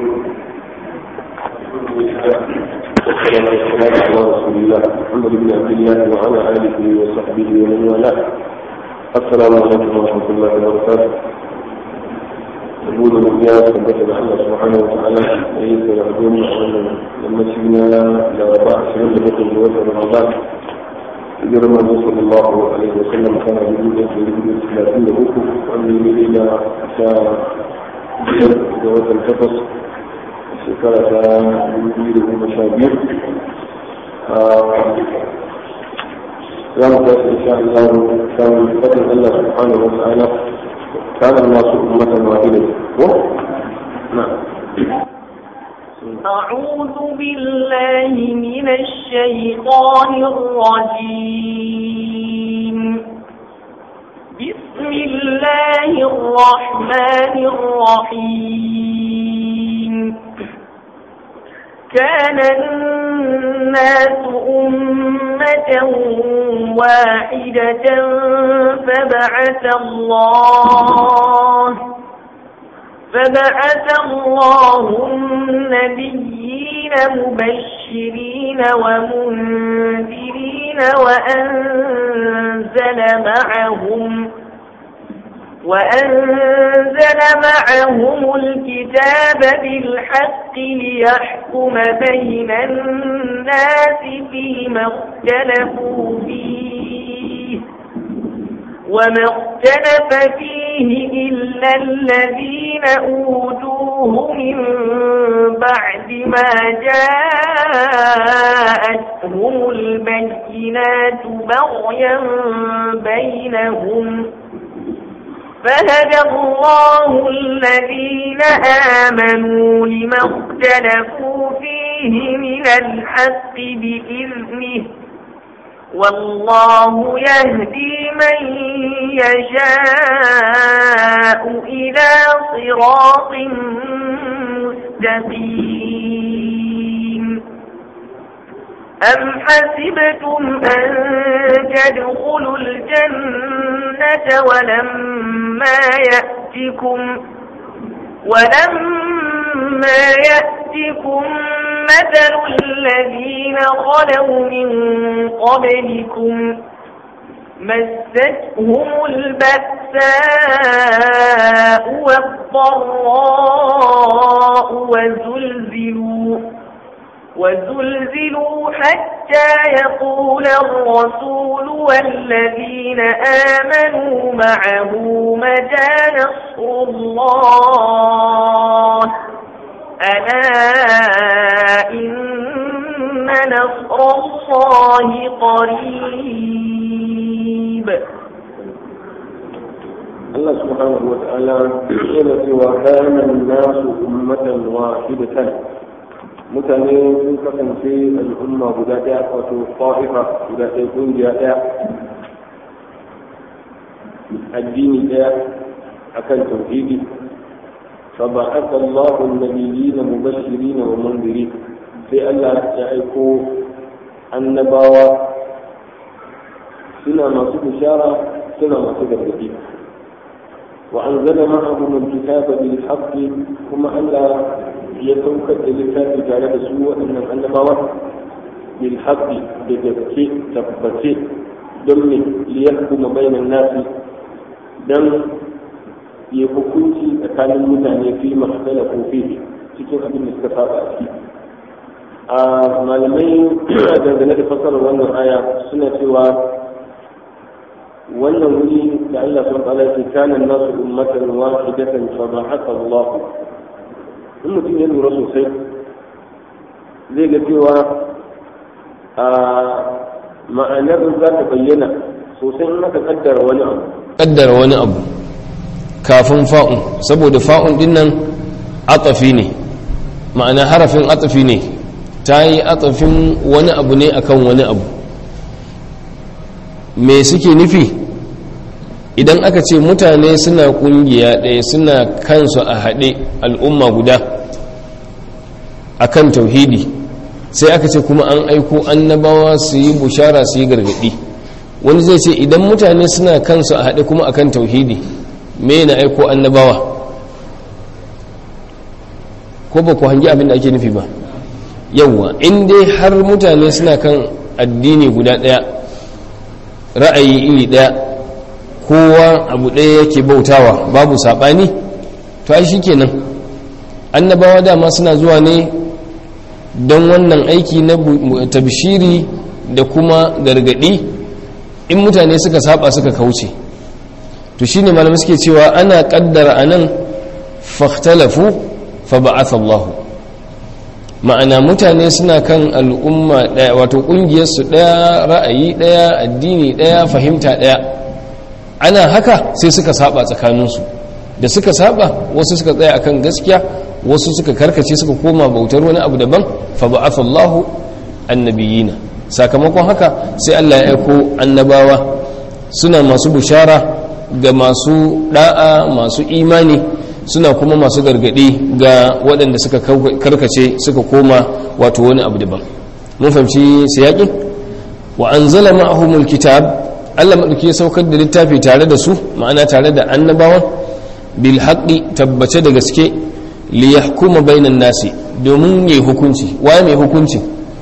والسلام على رسول الله محمد بن عبد الله وعلى آله وصحبه ومن والاه. السلام عليكم ورحمة الله وبركاته. يقول الرجال ثبت الله سبحانه وتعالى ليس يعدون لما سينا لرباع سنة بطل وزن رمضان يجرى النبي صلى الله عليه وسلم كان يقول يجب 30 بكم وأن إلى جواز القفص شكرة يديره مشابير رمضة إن شاء الله كان بفضل الله سبحانه وتعالى كان الناس أمة واحدة. نعم. أعوذ بالله من الشيطان الرجيم. بسم الله الرحمن الرحيم. كان الناس أمة واحدة فبعث الله النبيين مبشرين ومنذرين وأنزل معهم الكتاب بالحق ليحكم بين الناس فيما اختلفوا فيه وما اختلف فيه إلا الذين أوتوه من بعد ما جاءتهم البينات بغيا بينهم فهدى الله الذين آمنوا لما اختلفوا فيه من الحق بإذنه والله يهدي من يشاء إلى صراط مستقيم. أم حسبتم أن تدخلوا الجنة ولما يأتكم مثل الذين خلوا من قبلكم مستهم البأساء والضراء وزلزلوا حتى يقول الرسول والذين آمنوا معه متى نصر الله ألا إن نصر الله قريب. الله سبحانه وتعالى يقول وكان الناس أمة واحدة mutane sun kasance al'umma guda ɗaya wato ta'ifa guda ɗaya ƙungiya ɗaya addini ɗaya akan tauhidi فبعث الله النبيين مبشرين ومنذرين في الله يعيكو النبوة سنة ما بشارة سنة ما تدرجي وأنزل معهم الكتاب بالحق كما ألا يتوكد الكتاب تعالى سوء أن النبوة بالحق بجبكي تبكي دم ليحكم بين الناس دم ya hukunci tsakanin mutane fi makhtalafu fihi cikin abin da suka saba a ciki. A malamai dangane da fasarar wannan aya suna cewa wannan wuri da Allah subhanahu wa ta'ala ya kana nasu ummatan wahidatan fa ba'atha Allah. In mutum ya lura sosai zai ga cewa a ma'anar za ta bayyana sosai in aka kaddara wani abu kafin fa'un, saboda fa'un din nan atafi ne, ma'ana harafin atafi ne, ta yi atafin wani abu ne akan wani abu. Me suke nufi? Idan aka ce mutane suna ƙungiya ɗaya suna kansu a haɗe al'umma guda akan tauhidi, sai aka ce kuma an aiko annabawa su yi bushara su yi gargaɗi. Wani zai ce idan mutane suna kansu a haɗe kuma akan tauhidi, me na aiko annabawa? ko ba ku hangi abin da ake nufi ba? Yawwa, in dai har mutane suna kan addini guda ɗaya, ra'ayi iri ɗaya, kowa abu ɗaya yake bautawa babu saɓani, to ai shikenan. Annabawa dama suna zuwa ne don wannan aiki na tabshiri da kuma gargadi in mutane suka saba suka kauce. To shine malamai suke cewa ana kaddara anan fakhtalafu fa ba'atha Allah, ma'ana mutane suna kan al'umma daya, wato kungiyar su daya, ra'ayi daya, addini daya, fahimta daya. Ana haka sai suka saba tsakaninsu, da suka saba wasu suka tsaya akan gaskiya, wasu suka karkace suka koma bautar wani abu daban. Fa ba'atha Allahu annabiyina, sakamakon haka sai Allah ya aiko annabawa suna masu bushara ga masu da'a, masu imani, suna kuma masu gargadi ga waɗanda suka karkace suka koma wato wani abu daban. Mun fahimci siyaƙin? Wa anzala ma'ahumul kitab, Allah madauki ya saukar da littafi tare da su, ma'ana tare da annabawan, bil haqqi, tabbace da gaske, li yahkuma bainan nasi, domin yayi hukunci. Waye mai hukunci?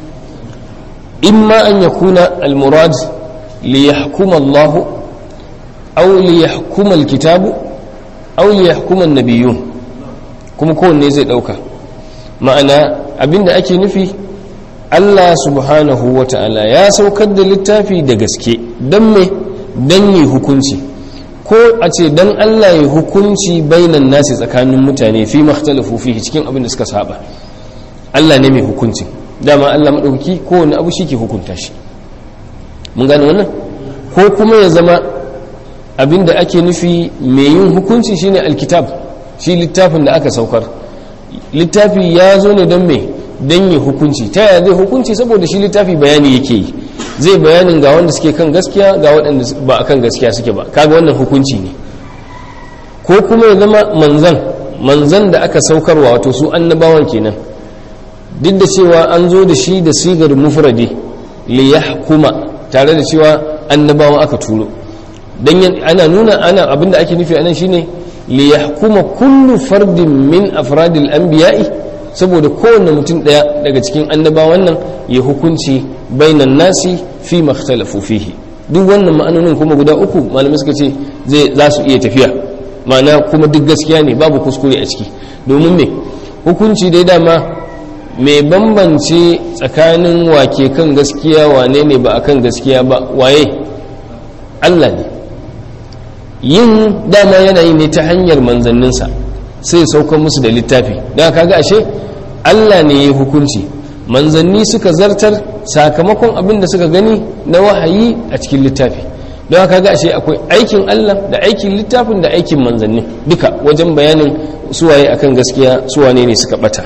imma an yakuna al murad li yahkuma Allah aw li yahkuma al kitab aw li yahkuma an nabiyyun, kuma kowanne zai dauka. Ma'ana abinda ake nufi, Allah subhanahu wa ta'ala ya saukar da littafi da gaske, don me? Don yi hukunci, ko a ce don Allah ya hukunci bainan nasi, tsakanin mutane, fi makhtalafu fihi, cikin abin da suka saba. Allah ne mai hukunci, dama Allah maɗauki kowane abu shi ke hukunta shi. Mun gane wannan? Ko kuma ya zama abin da ake nufi mai yin hukunci shine alkitab, shi littafin da aka saukar. Littafi ya zo ne don me? Don yi hukunci. Ta yaya zai hukunci? Saboda shi littafi bayani yake yi, zai bayanin ga wanda suke kan gaskiya, ga waɗanda ba a kan gaskiya suke ba. Kaga wannan hukunci ne. Ko kuma ya zama manzan da aka saukarwa, wato su annabawan kenan, duk da cewa an zo da shi da sigar mufradi, li yahkuma, tare da cewa annabawan aka turo. Dan ana nuna, abinda ake nufi anan shine li yahkuma kullu fardin min afradil anbiya'i, saboda kowanne mutum daya daga cikin annabawan nan ya hukunci bainan nasi fi makhtalafu fihi. Duk wannan ma'anonin kuma guda uku malamai suka ce za su iya tafiya, ma'ana kuma duk gaskiya ne, babu kuskure a ciki. Domin me? Hukunci dai dama mai bambance tsakanin wake kan gaskiya wane ne ba akan gaskiya ba, waye? Allah ne. Yin dama yana yi ne ta hanyar manzanninsa, sai saukar musu da littafi. Da kaga ashe Allah ne ya hukunci, manzanni suka zartar sakamakon abin da suka gani na wahayi a cikin littafi. Don kaga ashe akwai aikin Allah da aikin littafin da aikin manzanni duka wajen bayanin suwaye akan gaskiya, suwane ne suka bata.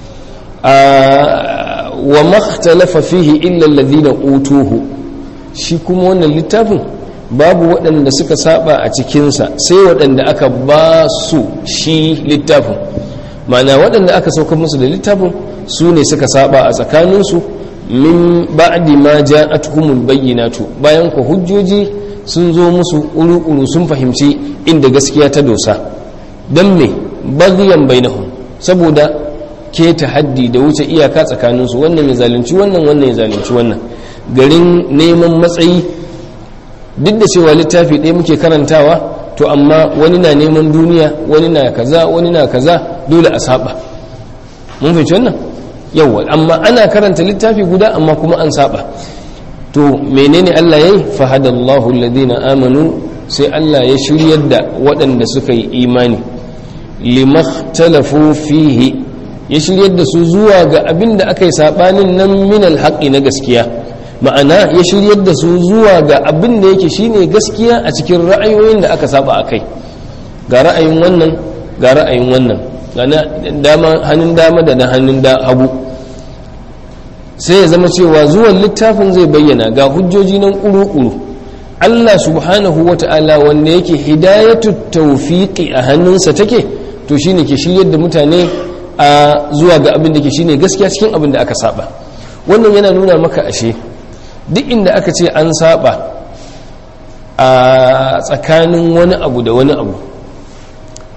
Wa makhtalafa fihi illa alladhina utuhu, shi kuma wannan littafin babu waɗanda suka saba a cikinsa sai waɗanda aka ba su shi littafin. Ma'ana waɗanda aka saukar musu da littafin su ne suka saba a tsakaninsu, min ba'di ma ja'atuhumul bayyinatu, bayan ku hujjoji sun zo musu uru-uru, sun fahimci inda gaskiya ta dosa. Dan me? Baghyan bainahum, saboda keta haddi da wuce iyaka tsakaninsu, wannan ya zalunci wannan, wannan ya zalunci wannan, garin neman matsayi. Duk da cewa littafi ɗaya muke karantawa, to amma wani na neman duniya, wani na kaza, wani na kaza, dole a saba. Mun fahimci wannan? Yawwa, amma ana karanta littafi guda amma kuma an saba. To menene Allah yayi? Fahadallahu alladhina amanu, sai Allah ya shiryar da waɗanda suka yi imani, limakhtalafu fihi, ya shiryar da su zuwa ga abin da aka yi sabanin nan min alhaqi, na gaskiya. Ma'ana ya shiryar da su zuwa ga abin da yake shine gaskiya a cikin ra'ayoyin da aka saba a kai. Ga ra'ayin wannan, ga ra'ayin wannan, ga hannun dama da na hannun hagu. Sai ya zama cewa zuwan littafin zai bayyana ga hujjoji nan ƙuru-ƙuru. Allah subhanahu wa ta'ala, wanda yake hidayatu tawfiqi a hannunsa take, to shine ke shiryar da mutane a zuwa ga abin da ke shine gaskiya cikin abin da aka saba. Wannan yana nuna maka ashe duk inda aka ce an saba a tsakanin wani abu da wani abu,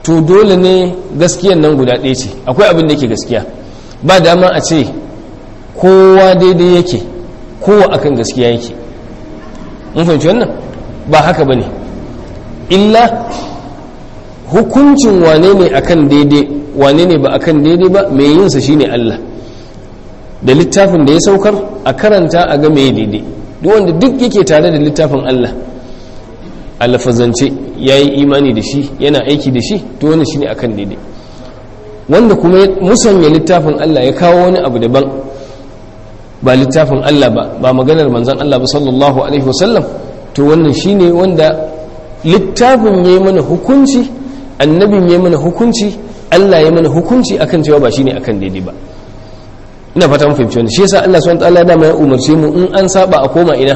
to dole ne gaskiyan nan guda ɗaya ce. Akwai abin da yake gaskiya, ba dama a ce kowa daidai yake, kowa akan gaskiya yake. mun fahimci wannan? Ba haka bane, illa hukuncin wane ne akan daidai wane ne ba akan daidai ba, mai yinsa shine Allah da littafin da ya saukar a karanta a ga mai daidai. Duk wanda duk yake tare da littafin Allah a lafazance ya yi imani da shi yana aiki da shi, to wani shine akan daidai. Wanda kuma ya musanya littafin Allah ya kawo wani abu daban ba littafin Allah ba maganar manzon Allah ba sallallahu alaihi wasallam, to wannan shine wanda littafin ya yi mana hukunci, annabin ya yi mana hukunci, Allah ya mana hukunci akan cewa ba shine akan daidai ba. Ina fata mun fahimci wannan. Shi yasa Allah subhanahu wa ta'ala dama ya umarce mu in an saba a koma ina,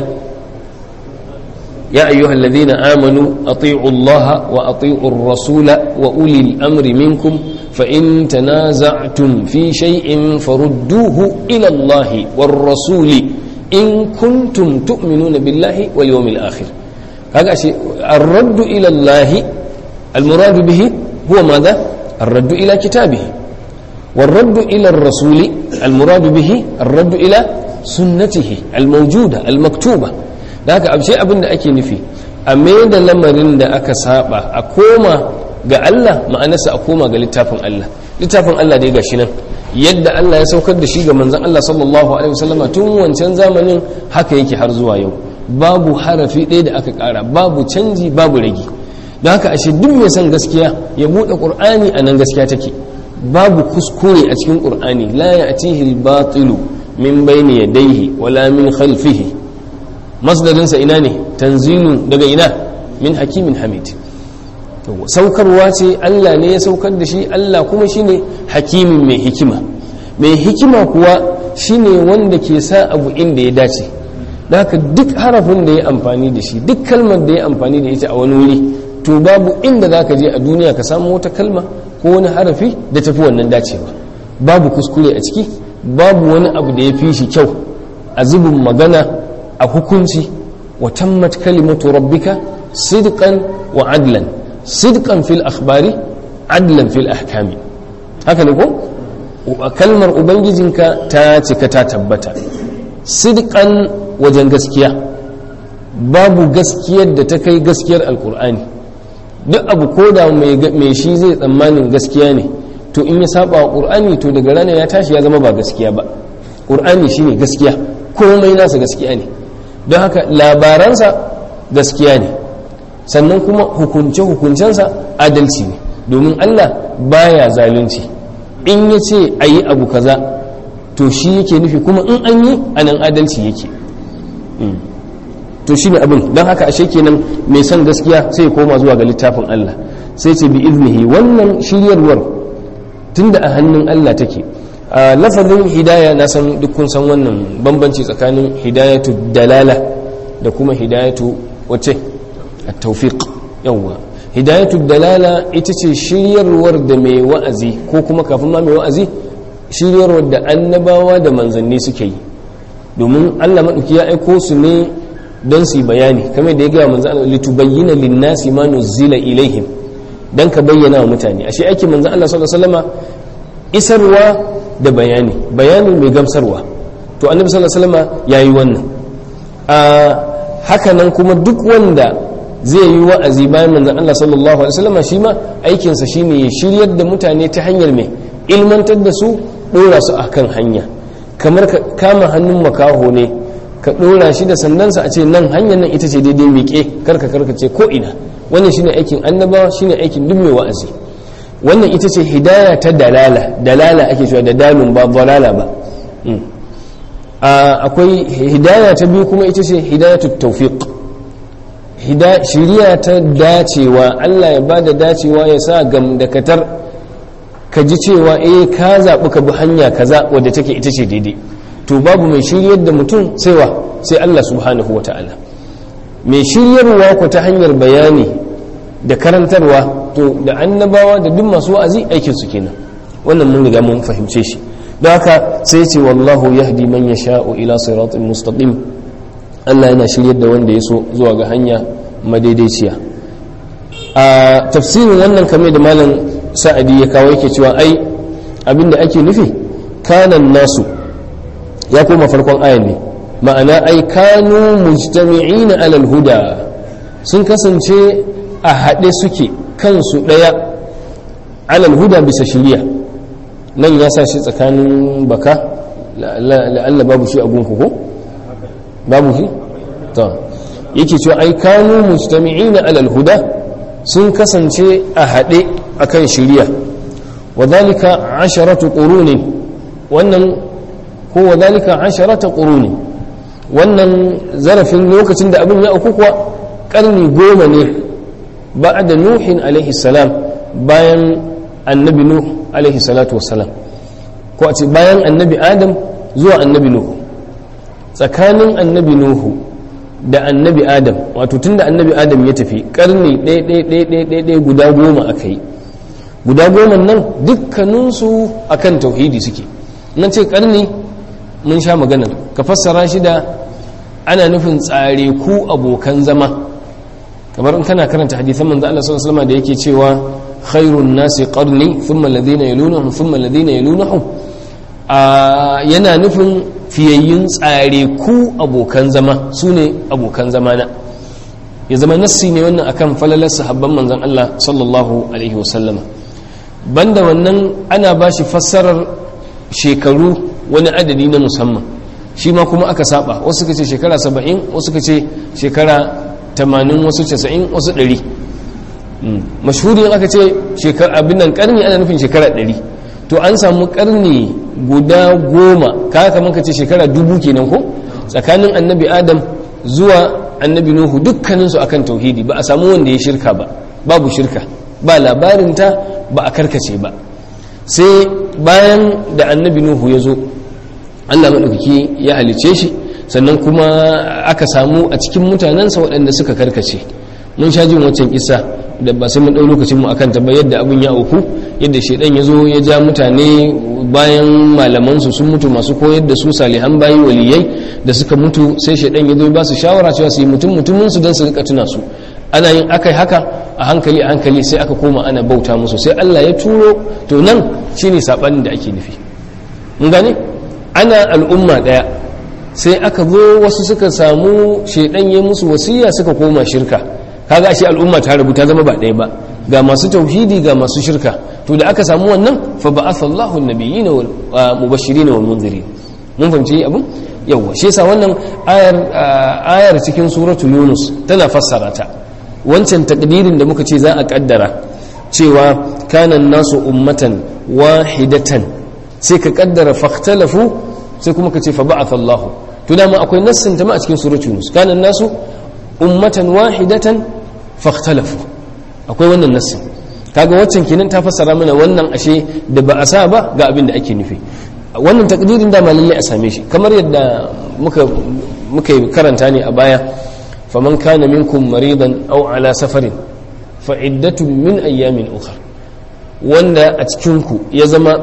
ya ayyuhal ladhina amanu ati'u Allah wa ati'u ar-rasula wa ulil amri minkum fa in tanaza'tum fi shay'in farudduhu ila Allah war rasuli in kuntum tu'minuna billahi wal yawmil akhir. kaga shi ar-radd ila Allah al-murad bihi huwa madha ar-radd ila kitabihi والرد إلى الرسول المراد به الرد إلى سنته الموجودة المكتوبة. ذاك أبشي أبن أكي نفي أمين لمرين دا أكا سابا أكوما ga Allah ma'anarsa a koma ga littafin Allah. Littafin Allah da ya gashi nan yadda Allah ya saukar da shi ga manzon Allah sallallahu alaihi wasallam tun wancan zamanin haka yake har zuwa yau, babu harafi ɗaya da aka ƙara, babu canji, babu ragi. Don haka ashe duk mai son gaskiya ya buɗe Qur'ani a nan gaskiya take, babu kuskure a cikin Qur'ani. La ya'tihi al-batilu min bayni yadayhi wala min khalfihi. Masdarinsa ina ne? Tanzilu daga ina? Min hakimin hamid. Saukarwa ce, Allah ne ya saukar da shi, Allah kuma shine hakimin mai hikima. Mai hikima kuwa shine wanda ke sa abu inda ya dace. Da haka duk harafin da ya amfani da shi, duk kalmar da ya amfani da ita a wani wuri, to babu inda za ka je a duniya ka samu wata kalma ko wani harafi da tafi wannan dacewa. Babu kuskure a ciki, babu wani abu da ya fi shi kyau a zubin magana, a hukunci. Wa tammat kalimatu rabbika sidqan wa adlan, sidqan fil akhbari adlan fil ahkami. Haka ne ko? Kalmar ubangijinka ta cika ta tabbata, sidqan wajen gaskiya, babu gaskiyar da ta kai gaskiyar alkur'ani. Duk abu ko da mai shi zai tsammanin gaskiya ne, to in ya saba wa qur'ani to daga ranar ya tashi ya zama ba gaskiya ba. Qur'ani shine gaskiya, komai nasa gaskiya ne. Don haka labaransa gaskiya ne, sannan kuma hukunce-hukuncensa adalci ne, domin Allah baya zalunci. In ya ce a yi abu kaza to shi yake nufi, kuma in an yi anan adalci yake. To shi ne abin. Don haka ashe kenan mai son gaskiya sai koma zuwa ga littafin Allah, sai ce bi iznihi. Wannan shiryarwar tunda a hannun Allah take. Lafazin hidaya na san duk kun san wannan bambanci tsakanin hidayatu dalala da kuma hidayatu wace at-tawfiq. Yawwa, hidayatu dalala ita ce shiryarwar da mai wa'azi, ko kuma kafin ma mai wa'azi, shiryarwar da annabawa da manzanni suke yi, domin Allah madauki ya aiko su ne don su yi bayani, kamar da ya gaya manzan Allah litubayyana lin-nasi ma nuzila ilaihim, dan ka bayyana wa mutane. Ashe aikin manzan Allah sallallahu alaihi wasallama isarwa da bayani mai gamsarwa. To annabi sallallahu alaihi wasallama yayi wannan. Haka nan kuma duk wanda zai yi wa'azi bayan manzan Allah sallallahu alaihi wasallama, shi ma aikinsa shine ya shiryar da mutane ta hanyar mai ilmantar da su, dora su akan hanya. Kamar ka kama hannun makaho ne ka dora shi da sandansa a ce nan hanyar nan ita ce daidai, miƙe karka ce ko ina. Wannan shine aikin annabawa, shine aikin duk mai wa'azi. Wannan ita ce hidaya ta dalala ake cewa da dalun ba dalala ba. Akwai hidaya ta biyu kuma ita ce hidayatu tawfiq, shiriya ta dacewa. Allah ya bada dacewa, ya sa gamdakatar ka ji cewa ka zaɓi ka bi hanya kaza wadda take ita ce daidai. To babu mai shiryar da mutum sai Allah subhanahu wata'ala. Mai shiryarwa ku ta hanyar bayani da karantarwa, to da annabawa da duk masu wa'azi aikin su kenan. Wannan mun riga mun fahimce shi. Don haka sai ce wallahu yahdi man yasha'u ila siratin mustaqim. Allah yana shiryar da wanda ya so zuwa ga hanya madaidaiciya. a tafsirin wannan kamar da malam sa'adi ya kawo yake cewa ai abinda ake nufi kanan nasu ya koma farkon ayan ne ma'ana ai kanu mujtami'ina alal huda sun kasance a haɗe suke kansu ɗaya alal huda bisa shiriya nan ya sa shi tsakanin baka la'alla babu shi a gunku ko babu shi to yake cewa ai kanu mujtami'ina alal huda sun kasance a haɗe akan shiriya wadhalika 10 quruni wannan ko wadhalika 10 quruni wannan zarafin lokacin da abin ya auku kuwa karni 10 ne ba'da nuhin alaihi salam bayan annabi nuh alaihi salatu wassalam ko a ce bayan annabi adam zuwa annabi nuh tsakanin annabi nuhu da annabi adam wato tun da annabi adam ya tafi karni ɗaya guda 10 aka yi guda 10 nan dukkaninsu akan tauhidi suke nan ce karni mun sha magana ka fassara shi da ana nufin tsare ku abokan zama kamar in kana karanta hadisan manzo Allah sallallahu alaihi wasallam da yake cewa khairun nasi qarni thumma alladhina yalunhum thumma alladhina yalunhum yana nufin fiyayyin tsare ku abokan zama su ne abokan zamana ya zama nassi ne wannan akan falalar sahabban manzon Allah sallallahu alaihi wasallama banda wannan ana ba shi fassarar shekaru wani adadi na musamman shi ma kuma aka saba wasu suka ce shekara 70 wasu suka ce shekara 80 wasu 90 wasu 100 mashhurin aka ce shekara abin nan karni ana nufin shekara 100 to an samu karni guda 10 kaka kamar ka ce shekara 1000 kenan ko tsakanin annabi adam zuwa annabi nuhu dukkaninsu akan tauhidi ba a samu wanda ya shirka ba babu shirka ba labarinta ba a karkace ba sai bayan da annabi nuhu ya zo Allah maɗaukaki ya halice shi sannan kuma aka samu a cikin mutanensa waɗanda suka karkace mun sha jin wancan kisa da ba sai mun ɗau lokacin mu akan tabbai yadda abin ya auku yadda shedan ya zo ya ja mutane bayan malamansu sun mutu masu koyar da su salihan bayi waliyai da suka mutu sai shedan ya zo ba su shawara cewa su yi mutumin su don su rika tuna su ana yin akai haka a hankali sai aka koma ana bauta musu sai Allah ya turo to nan shine sabanin da ake nufi mun gane ana al'umma daya sai aka zo wasu suka samu shedan ya musu wasiya suka koma shirka kaga ashe al'umma ta rubuta zama ba daya ba ga masu tauhidi ga masu shirka to da aka samu wannan fa ba'atha Allahu an-nabiyina wal mubashirin wal munzirin mun fahimci abun yawa shi yasa wannan ayar cikin suratul yunus tana fassara ta wancan takdirin da muka ce za a kaddara cewa kanan nasu ummatan wahidatan sai ka kaddara fakhtalafu sai kuma ka ce fa ba'atha Allahu to dama akwai nassin ta ma a cikin suratul yunus kanan nasu ummatan wahidatan fakhtalafu akwai wannan nassin kaga waccan kenan ta fassara mana wannan ashe da ba a sa ba ga abin da ake nufi wannan takdirin da lalle a same shi kamar yadda muka karanta ne a baya faman kana minkum maridan aw ala safarin fa iddatun min ayyamin ukhra wanda a cikin ku ya zama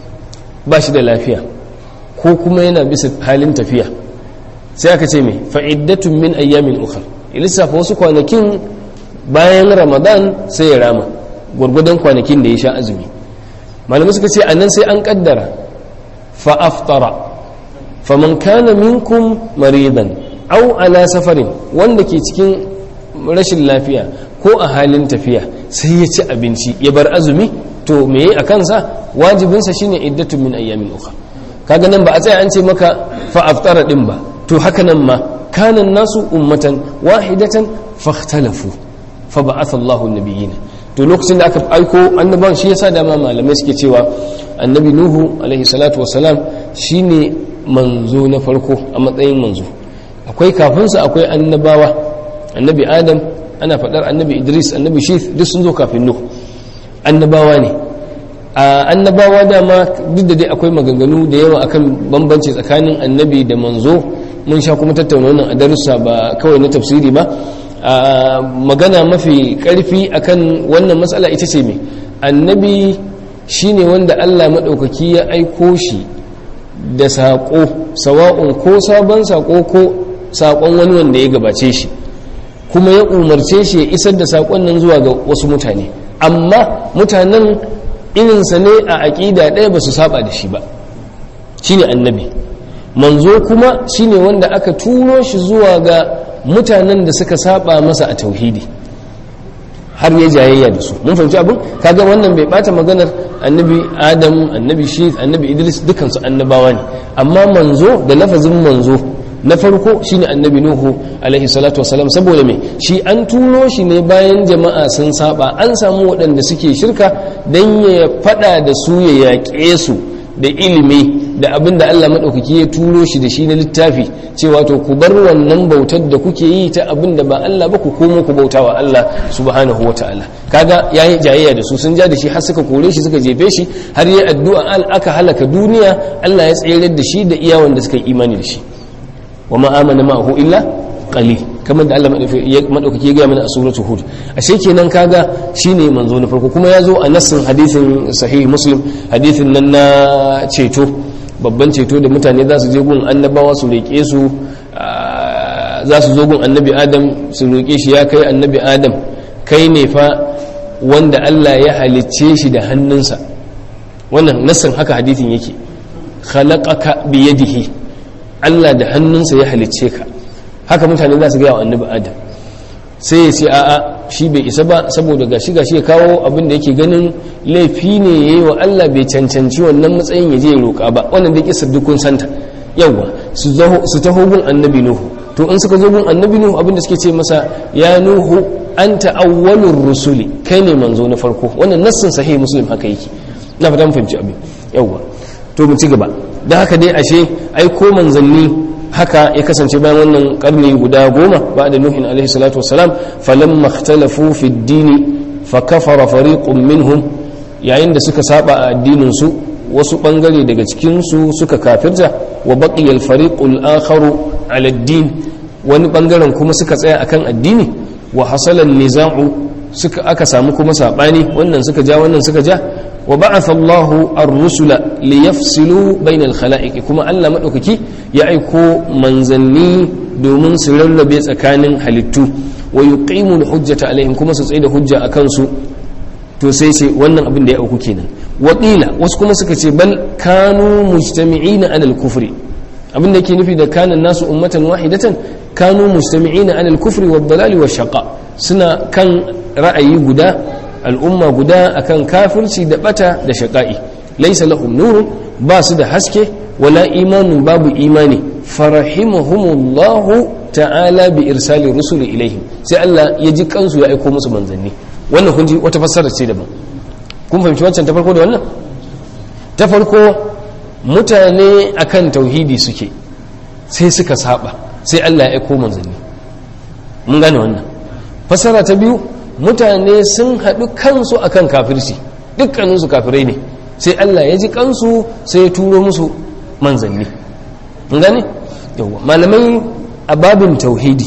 ba shi da lafiya ko kuma yana bisa halin tafiya sai aka ce me fa iddatun min ayyamin ukhra lissafa wasu kwanakin bayan ramadan sai ya rama gurgudan kwanakin da ya sha azumi malamai suka ce annan sai an kaddara fa aftara faman kana minkum maridan aw ala safarin wanda ke cikin rashin lafiya ko a halin tafiya sai ya ci abinci ya bar azumi to me yi a kansa wajibinsa shine iddatu min ayyamin ukhra kaga nan ba a tsaya an ce maka fa aftara din ba to haka nan ma kana nasu ummatan wahidatan fakhtalafu fa ba'atha Allahu an-nabiyina to lokacin da aka aiko annaban shi yasa da malamai suke cewa annabi nuhu alaihi salatu wassalam shine manzo na farko a matsayin manzo akwai kafinsa akwai annabawa annabi adam ana faɗar annabi idris annabi shith duk sun zo kafin nuhu annabawa ne annabawa dama duk da dai akwai maganganu da yawa akan bambanci tsakanin annabi da manzo mun sha kuma tattauna wannan a darussa ba kawai na tafsiri ba magana mafi karfi akan wannan matsala ita ce me annabi shine wanda Allah maɗaukaki ya aiko shi da saƙo sawa'un ko sabon saƙo ko saƙon wani wanda ya gabace shi kuma ya umarce shi ya isar da saƙon nan zuwa ga wasu mutane, amma mutanen irinsa ne a aƙida ɗaya ba su saba da shi ba, shine annabi. Manzo kuma shine wanda aka turo shi zuwa ga mutanen da suka saba masa a tauhidi har ya jayayya da su. Mun fahimci abin? Kaga wannan bai bata maganar annabi Adam, annabi Shith, annabi Idris, dukansu annabawa ne, amma manzo da lafazin manzo na farko shine annabi Nuhu alaihi salatu wasalam. Saboda me? Shi an turo shi ne bayan jama'a sun saba, an samu waɗanda suke shirka, dan ya fada da su, ya yaƙe su da ilimi da abin da Allah maɗaukaki ya turo shi da shi na littafi, cewa to ku bar wannan bautar da kuke yi ta abin da ba Allah ba, ku komo ku bauta wa Allah subhanahu wa ta'ala. Kaga yayi jayayya da su, sun ja da shi har suka kore shi, suka jefe shi, har yi addu'a aka halaka duniya, Allah ya tsayar da shi da iyawan da suka yi imani da shi. wa ma amana ma'ahu illa qalil, kamar da Allah madaukaki ya gaya mana a suratul hud. ashe kenan kaga shine manzo na farko, kuma ya zo a nassin hadisin sahih muslim, hadisin nan na ceto, babban ceto da mutane za su je gun annabawa su roƙe su, za su zo gun annabi adam su roƙe shi, ya kai annabi adam, kai ne fa wanda Allah ya halicce shi da hannunsa. wannan nassin haka hadisin yake, khalaqaka bi yadihi, Allah da hannunsa ya halicce ka. haka mutane za su gaya wa annabi adam, sai ya ce a'a shi bai isa ba, saboda gashi ya kawo abin da yake ganin laifi ne ya yi wa Allah, bai cancanci wannan matsayin ya je ya roƙa ba. wannan da kisar dukkan santa. yawwa su taho gun annabi nuhu, to in suka zo gun annabi nuhu abin da suke ce masa, ya nuhu anta awwalur rusuli, kai ne manzo na farko. wannan nassin sahih muslim haka yake, na fata mun fahimci abin. yawwa to mu ci gaba. da haka dai ashe aiko manzanni haka ya kasance bayan wannan karni guda 10 ba da nuhin alaihi salatu wassalam. falamma ikhtalafu fi ad-din fa kafara fariqun minhum, yayin da suka saba a addinin su, wasu bangare daga cikin su suka kafirta, wa baqiya al-fariqul akharu ala ad-din, wani bangaren kuma suka tsaya akan addini. wa hasala an-niza'u, aka samu kuma sabani, wannan suka ja wannan suka ja. wa ba'atha Allahu ar-rusula liyafsilu bayna al-khala'iq, kuma Allah madaukaki ya aiko manzanni domin su rarrabe tsakanin halittu. wa yuqimu al-hujjata alaihim, kuma su tsaida hujja akan su. to sai ce wannan abin da ya auku kenan. wa qila, wasu kuma suka ce bal kanu mujtami'ina ala al-kufri, abin da yake nufi da kana nasu ummatan wahidatan, kanu mujtami'ina ala al-kufri wad-dalali wash-shaqa, suna kan ra'ayi guda, al'umma guda akan kafirci da bata da shaƙa'i. laisa lahum nurun, ba su da haske, wala imanun, babu imani. farahimahumullahu ta'ala bi irsali rusuli ilaihim, sai Allah ya ji kansu ya aiko musu manzanni. wannan kun ji wata fassara ce daban. kun fahimci wancan ta farko da wannan? ta farko mutane akan tauhidi suke, sai suka saba, sai Allah ya aiko manzanni. mun gane wannan. fassara ta biyu, mutane sun haɗu kansu akan kafirci, dukkaninsu kafirai ne, sai Allah ya ji kansu sai ya turo musu manzanni. gane? yawa malamai a babin tauhidi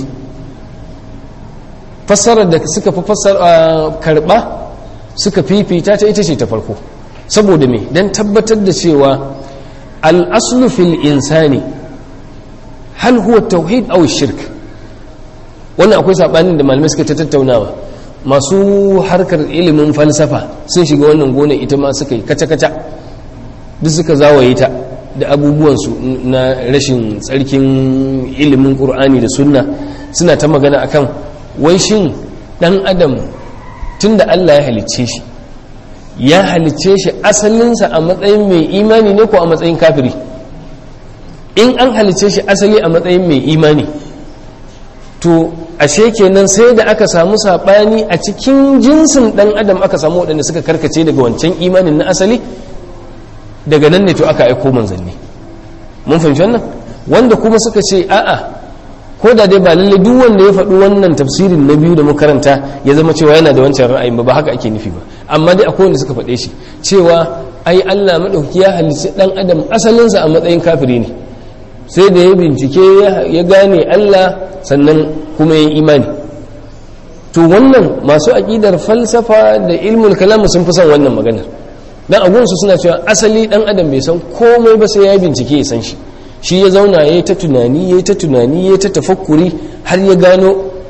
fassarar da suka fi karɓa, suka fifita ta ita ce ta farko. saboda me? don tabbatar da cewa al'aslu fil insani hal huwa tauhid aw shirk. wannan akwai saɓanin da malamai suka ta tattaunawa. masu harkar ilimin falsafa sun shiga wannan gona, ita ma suka yi kaca-kaca, duk suka zawaye ta da abubuwansu na rashin tsarkin ilimin ƙur'ani da sunna. suna ta magana akan wai shin ɗan adam tun da Allah ya halicce shi asalinsa a matsayin mai imani ne ko a matsayin kafiri? in an halicce shi asali a matsayin mai imani, to ashe kenan sai da aka samu saɓani a cikin jinsin ɗan adam, aka samu waɗanda suka karkace daga wancan imanin na asali, daga nan ne to aka aiko manzanni. mun fahimci wannan? wanda kuma suka ce a'a, ko da dai ba lalle duk wanda ya faɗi wannan tafsirin na biyu da makaranta ya zama cewa yana da wancan ra'ayin ba haka ake nufi ba. amma dai akwai wanda suka faɗe shi cewa ai Allah madauki ya halicci ɗan adam asalinsa a matsayin kafiri ne, sai da ya bincike ya gane Allah sannan kuma ya imani. to wannan masu aƙidar falsafa da ilmul kalam sun fi son wannan maganar, dan agunsu suna cewa asali dan adam bai san komai ba sai ya bincike ya san shi ya zauna yayi ta tunani yayi ta tafakkuri har ya gano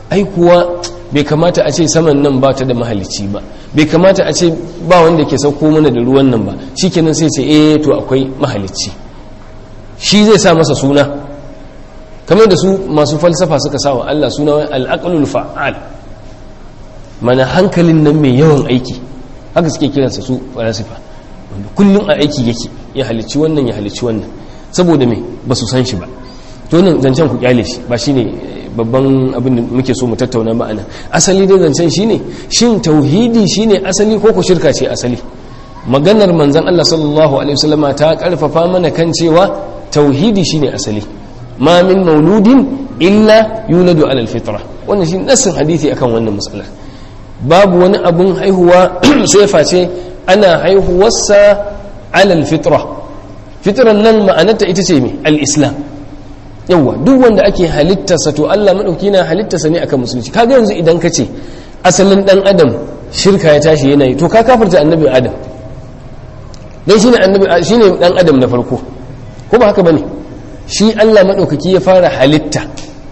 ai kuwa bai kamata a ce saman nan ba ta da mahalicci ba, bai kamata a ce ba wanda ke sauko mana da ruwan nan ba, shikenan sai ce to akwai mahalicci, shi zai sa masa suna, kamar da su masu falsafa suka sa wa Allah suna al-aqlul fa'al, mana hankalin nan mai yawan aiki, haka suke kiransa su falsafa, wanda kullum a aiki yake, ya halicci wannan ya halicci wannan, saboda me ba su san shi ba. To nan zancen ku kyale shi, ba shine babban abin da muke so mu tattauna ba anan. Asali dai zancen shine, shin tauhidi shine asali ko ku shirka ce asali? Maganar manzon Allah sallallahu alaihi wasallama ta karfafa mana kan cewa tauhidi shine asali. Ma min mauludin illa yuladu ala alfitra. Wannan shi nassin hadisi akan wannan mas'ala. Babu wani abun haihuwa sai face ana haihuwarsa ala alfitra. Fitran nan ma'anarta ita ce me? Al-Islam. Yawwa, duk wanda ake halittarsa to Allah madauki na halittarsa ne akan musulunci. Kaga yanzu idan ka ce asalin dan adam shirka ya tashi yana yi, to ka kafirta annabi Adam. Dan shine dan adam na farko. Ko ba haka bane? Shi Allah madaukaki ya fara halitta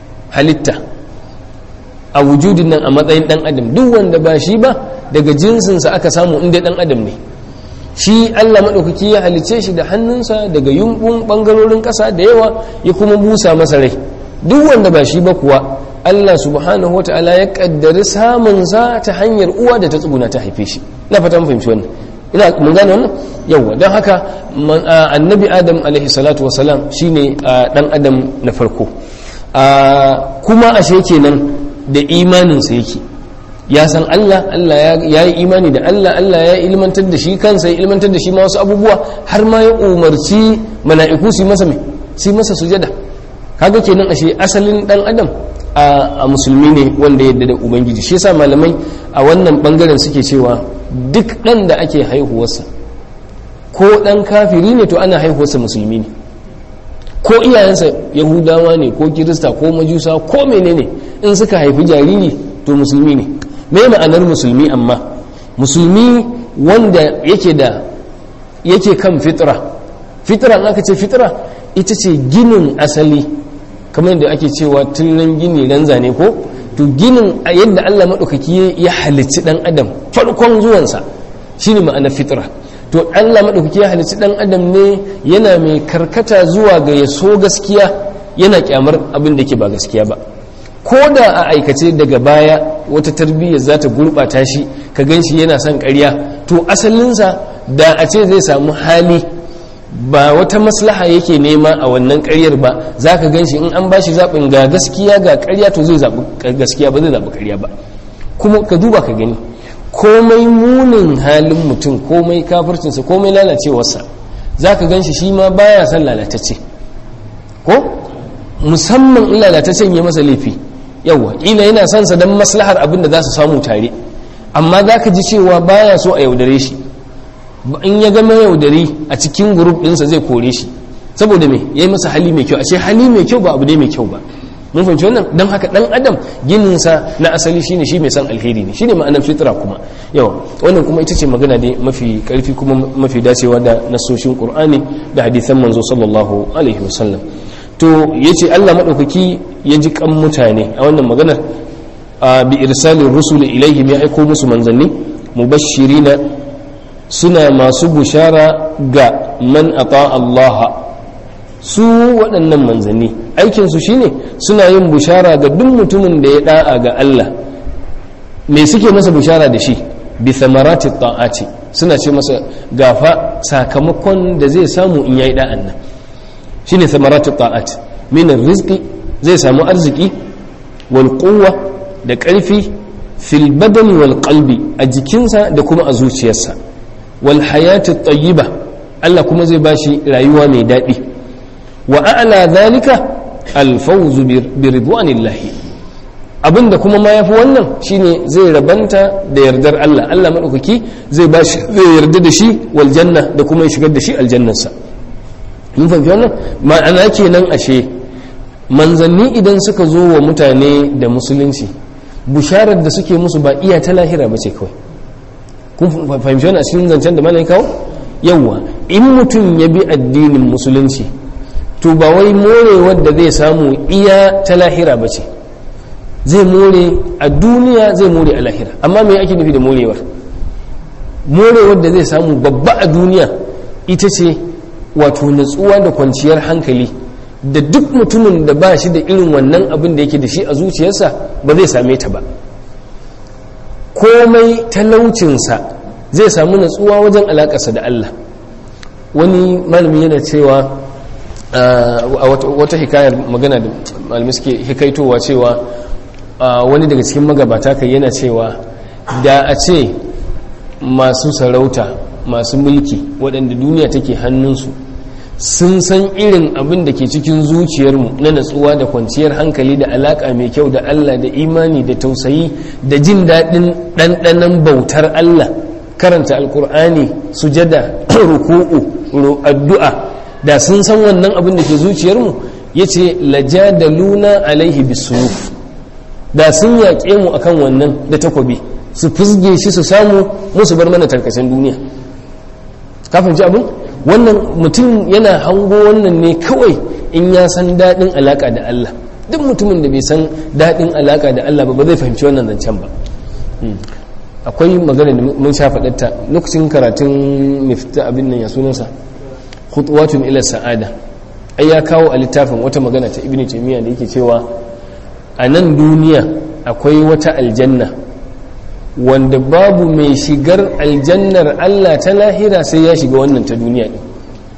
a wujudin nan a matsayin dan adam. Duk wanda ba shi ba daga jinsinsa aka samu inda dan adam ne. Shi Allah maɗaukaki ya halice shi da hannunsa daga yumbun ɓangarorin ƙasa da yawa, ya kuma busa masa rai. Duk wanda ba shi ba kuwa Allah subhanahu wata'ala ya ƙaddari samunsa ta hanyar uwa da ta tsuguna ta haife shi. Na fata mun fahimci wannan, ina mun gane wannan yawa. Don haka annabi Adam alaihi salatu wasalam shine dan adam na farko, kuma ashe kenan da imaninsa yake, ya san Allah ya yi imani da Allah ya ilmantar da shi kansa, ya ilmantar da shi ma wasu abubuwa, har ma ya umarci mala'iku su masa sujada. Kaga kenan ashe asalin dan adam a musulmi ne wanda ya yarda da ubangiji. Shi yasa malamai a wannan bangaren suke cewa duk dan da ake haihuwarsa, ko dan kafiri ne to ana haihuwarsa musulmi ne, ko iyayensa yahudawa ne ko kirista ko majusa ko menene, in suka haifi jariri to musulmi ne. Me ma'anar musulmi? Amma musulmi wanda yake kan fitra. Fitra aka ce fitra ita ce ginin asali, kamar yadda ake cewa tunan gini ran zane ko, to ginin a yadda Allah maɗaukaki ya halicci ɗan adam farkon zuwansa shine ma'anar fitra. To Allah maɗaukaki ya halicci ɗan adam ne yana mai karkata zuwa ga ya so gaskiya, yana kyamar abin da ke ba gaskiya ba. Ko da a aikace daga baya wata tarbiyyar za ta gurɓata shi, ka gan shi yana son ƙarya, to asalinsa da a ce zai samu hali, ba wata maslaha yake nema a wannan ƙaryar ba, za ka gan shi in an ba shi zaɓin ga gaskiya ga ƙarya, to zai zaɓi gaskiya ba zai zaɓi ƙarya ba. Kuma ka duba ka gani, komai munin halin mutum, komai kafircinsa, komai lalacewarsa, za ka gan shi ma baya son lalatacce, ko musamman in lalataccen ya masa laifi. Yawa, ila yana son sa don maslahar abin da za su samu tare, amma za ka ji cewa baya so a yaudare shi. In ya gama yaudari a cikin grup ɗinsa zai kore shi, saboda me ya yi masa hali mai kyau. A ce hali mai kyau ba abu ne mai kyau ba. Mun fahimci wannan? Don haka ɗan adam gininsa na asali shine shi mai son alheri ne, shine ma'anar fitra kuma. Yawa, wannan kuma ita ce magana ne mafi ƙarfi kuma mafi dacewa da nasoshin Qur'ani da hadisan manzo sallallahu alaihi wasallam. To yace Allah madaukaki ya ji kan mutane a wannan maganar bi irsalin rusul ilaihim, ya aiko musu manzanni mubashirina, suna masu bushara ga man ata Allah. Su waɗannan manzanni aikin su shine suna yin bushara ga duk mutumin da ya da'a ga Allah. Me suke masa bushara da shi? Bi thamarati ta'ati, suna ce masa gafa sakamakon da zai samu in yayi da'an nan. Shine thamaratu ta'at, min rizqi, zai samu arziki, wal quwwa da ƙarfi, fil badani wal qalbi, a jikinsa da kuma a zuciyarsa, wal hayati tayyiba, Allah kuma zai bashi rayuwa mai daɗi, wa a'la dhalika al fawzu bi ridwanillahi. Abinda kuma ma yafi wannan shine zai rabanta da yardar Allah. Allah madaukaki zai yarda da shi, wal janna, da kuma ya shigar da shi aljannarsa. Mun fahimci wannan ma'ana kenan ashe manzanni idan suka zo wa mutane da musulunci, bisharar da suke musu ba iya ta lahira ba ce kawai. Kun fahimci wannan a cikin zancen da malai kawo? Yawwa, in mutum ya bi addinin musulunci, to ba wai morewar da zai samu iya ta lahira ba ce. zai more a duniya, zai more a lahira. Amma me ake nufi da morewar da zai samu babba a duniya ita ce wato natsuwa da kwanciyar hankali da duk mutumin da ba shi da irin wannan abin da yake da shi a zuciyarsa ba zai same ta ba. Komai talaucinsa zai samu natsuwa wajen alaƙarsa da Allah. Wani malami yana cewa a wata hikayar magana da malami suke hikaitowa cewa wani daga cikin magabata kai yana cewa da a ce masu sarauta, masu mulki waɗanda duniya take hannunsu sun san irin abin da ke cikin zuciyarmu na natsuwa da kwanciyar hankali da alaƙa mai kyau da Allah da imani da tausayi da jin daɗin ɗanɗanon bautar Allah, karanta alkur'ani, sujada, ruku'u, addu'a, da sun san wannan abin da ke zuciyarmu, ya ce lajadaluna alaihi bisuyuf, da sun yaƙe mu akan wannan da takwabi, su fizge shi su samu musu bar mana tarkacen duniya. Kafin ji abin? Wannan mutum yana hango wannan ne kawai in ya san daɗin alaƙa da Allah. Duk mutumin da bai san daɗin alaƙa da Allah ba zai fahimci wannan zancen ba. Akwai magana da mun sha faɗarta lokacin karatun mifta abin nan ya sunansa khutuwatun ila sa'ada. Ai ya kawo a littafin wata magana ta Ibn Taymiyyah da yake cewa a nan duniya akwai wata aljanna wanda babu mai shigar aljannar Allah ta lahira sai ya shiga wannan ta duniya ɗin.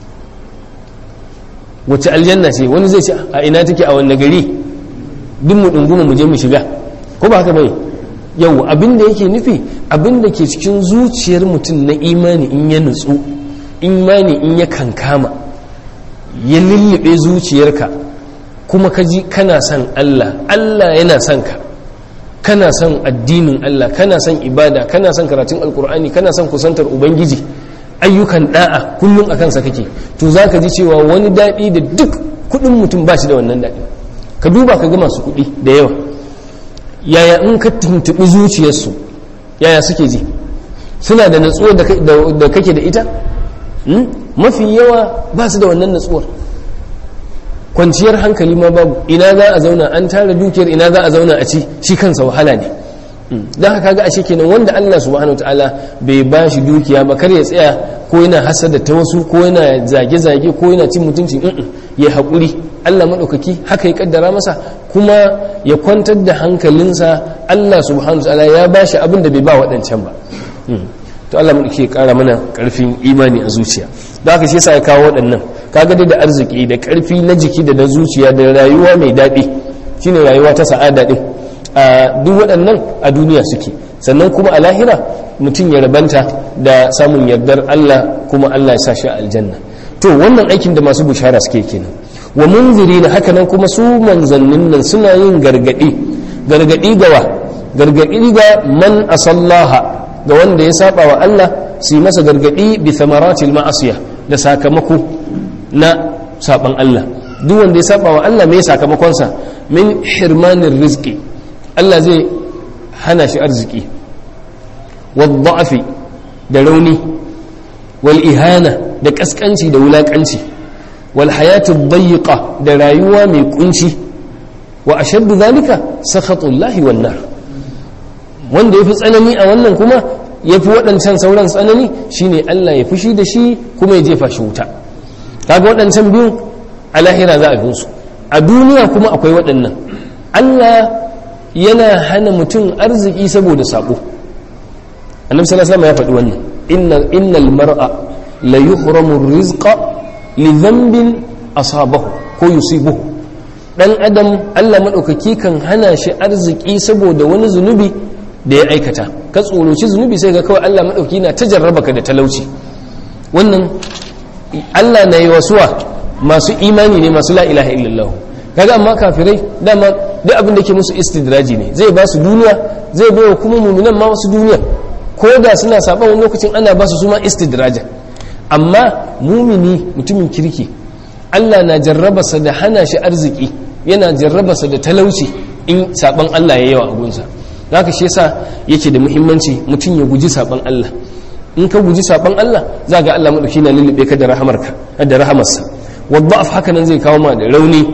Wace aljanna ce? Wani zai ce a ina take, a wanne gari, duk mu ɗunguma mu je mu shiga, ko ba haka bai? Yau abinda yake nufi abinda ke cikin zuciyar mutum na imani in ya nutsu, imani in ya kankama, ya lullube zuciyarka, kuma ka ji kana son Allah, Allah yana son ka, kana son addinin Allah, kana son ibada, kana son karatun alkur'ani, kana son kusantar ubangiji, ayyukan da'a kullum a kansa kake, to za ka ji cewa wani daɗi da duk kuɗin mutum ba shi da wannan daɗi. Ka duba ka ga masu kuɗi da yawa, yaya in ka tuntuɓi zuciyarsu yaya suke ji? Suna da natsuwar da kake da ita? Mafi yawa ba su da wannan natsuwar. Kwanciyar hankali ma babu. Ina za a zauna, an tara dukiyar, ina za a zauna a ci, shi kansa wahala ne. Don haka ga ashe kenan wanda Allah subhanahu wataala bai ba shi dukiya ba, kar ya tsaya ko yana hasada ta wasu ko yana zage-zage ko yana cin mutunci, ya haƙuri. Allah maɗaukaki haka ya kaddara masa, kuma ya kwantar da hankalinsa. Allah subhanahu wataala ya ba shi abin da bai ba waɗancan ba. To Allah maɗaukaki ya ƙara mana ƙarfin imani a zuciya. Don haka shi yasa ya kawo waɗannan. Kaga dai da arziki da ƙarfi na jiki da na zuciya da rayuwa mai daɗi, shine rayuwa ta sa'ada ɗin. Duk waɗannan a duniya suke. Sannan kuma a lahira mutum ya rabanta da samun yardar Allah, kuma Allah ya sa shi a aljanna. To wannan aikin da masu bushara suke kenan. Wa munzirina, haka nan kuma su manzannin nan suna yin gargadi gawa, gargadi ga man asallaha, ga wanda ya saba wa Allah, su yi masa gargadi bi thamaratil ma'asiya, da sakamako na saban Allah. Duk wanda ya saba wa Allah mai sakamakonsa? Min hirmanir rizqi, Allah zai hana shi arziki, wad da'fi, da rauni, wal ihana, da kaskanci da wulakanci, wal hayatu dayiqa, da rayuwa mai kunci, wa ashaddu zalika sakhatullahi wan nar. Wanda yafi tsanani a wannan kuma yafi waɗancan sauran tsanani shine Allah ya fushi da shi kuma ya jefa shi wuta. Kaga waɗancan biyun a lahira za a bin su, a duniya kuma akwai waɗannan. Allah yana hana mutum arziki saboda sabo. Annabi sallallahu alaihi wasallam ya faɗi wannan, innal mar'a la yuhramu rizqa li dhanbin asabahu ko yusibuhu. Dan adam Allah madaukaki kan hana shi arziki saboda wani zunubi da ya aikata. Ka tsoroci zunubi sai ga kawai Allah madauki na tajarraba ka da talauci. Wannan Allah na yi wasuwa masu imani ne, masu la ilaha illallah. Kaga amma kafirai dama duk abin da ke musu istidraji ne, zai ba su duniya, zai bai wa kuma mu'minan ma wasu duniya, ko da suna saban wani lokacin ana ba su ma istidraja. Amma mumini, mutumin kirki, Allah na jarrabasa da hana shi arziki, yana jarrabasa da talauci in saban Allah ya yawa a gunsa. Haka shi yasa yake da muhimmanci mutum ya guji saban Allah. In ka guji saban Allah, za ga Allah madauki na lullube ka da rahamarka, da rahamarsa. Wadda'af haka nan zai kawo ma da rauni,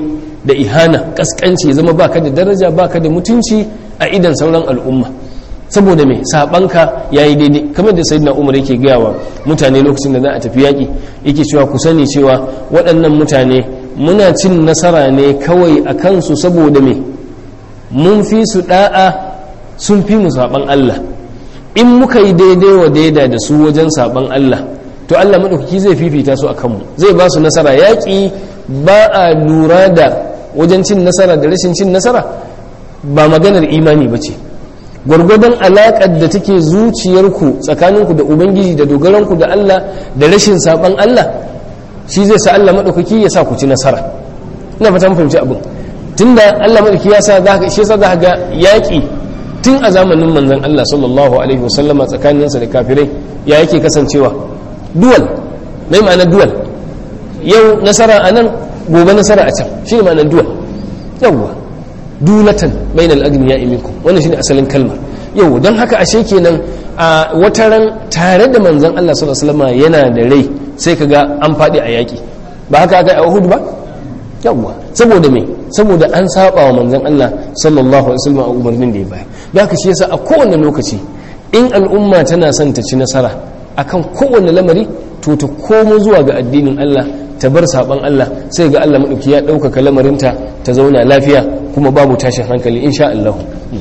da ihana kaskanci, ya zama baka da daraja baka da mutunci a idan sauran al'umma. Saboda mai sabanka yayi daidai, kamar da sayyidina Umar yake gaya wa mutane lokacin da za a tafi yaki, yake cewa ku sani cewa waɗannan mutane muna cin nasara ne kawai a kansu saboda mai mun fi su da'a sun fi mu saban Allah. In muka yi daidai wa daida da su wajen saban Allah, to Allah madaukaki zai fifita su akan mu, zai ba su nasara. Yaki ba a lura da wajen cin nasara da rashin cin nasara, ba maganar imani ba ce. Gwargwadon alaƙar da take zuciyarku tsakaninku da Ubangiji da dogaranku da Allah da rashin saban Allah, shi zai sa Allah maɗaukaki ya sa ku ci nasara. Ina fata mun fahimci abin. Tunda Allah maɗaukaki ya sa shi yasa za ga yaƙi tun a zamanin manzon Allah sallallahu alaihi wasallama tsakaninsa da kafirai ya yake kasancewa duwal. Mai ma'anar duwal? Yau nasara a nan, gobe nasara a can. Shi ne ma'anar duwal. Yawwa. Dulatan bainal agniya'i minkum, wannan shine asalin kalmar. Yau don haka ashe kenan a wataran tare da manzon Allah sallallahu alaihi wasallam yana da rai sai kaga an fadi a yaki, ba haka aka a Uhud ba? Yawwa, saboda me? Saboda an saba wa manzon Allah sallallahu alaihi wasallam a umarnin da ya bayar. Don haka shi yasa a kowane lokaci in al'umma tana son ta ci nasara akan kowane lamari, to ta komo zuwa ga addinin Allah, ta bar saban Allah, sai ga Allah madauki ya ɗaukaka lamarinta ta zauna lafiya kuma babu tashin hankali insha Allah.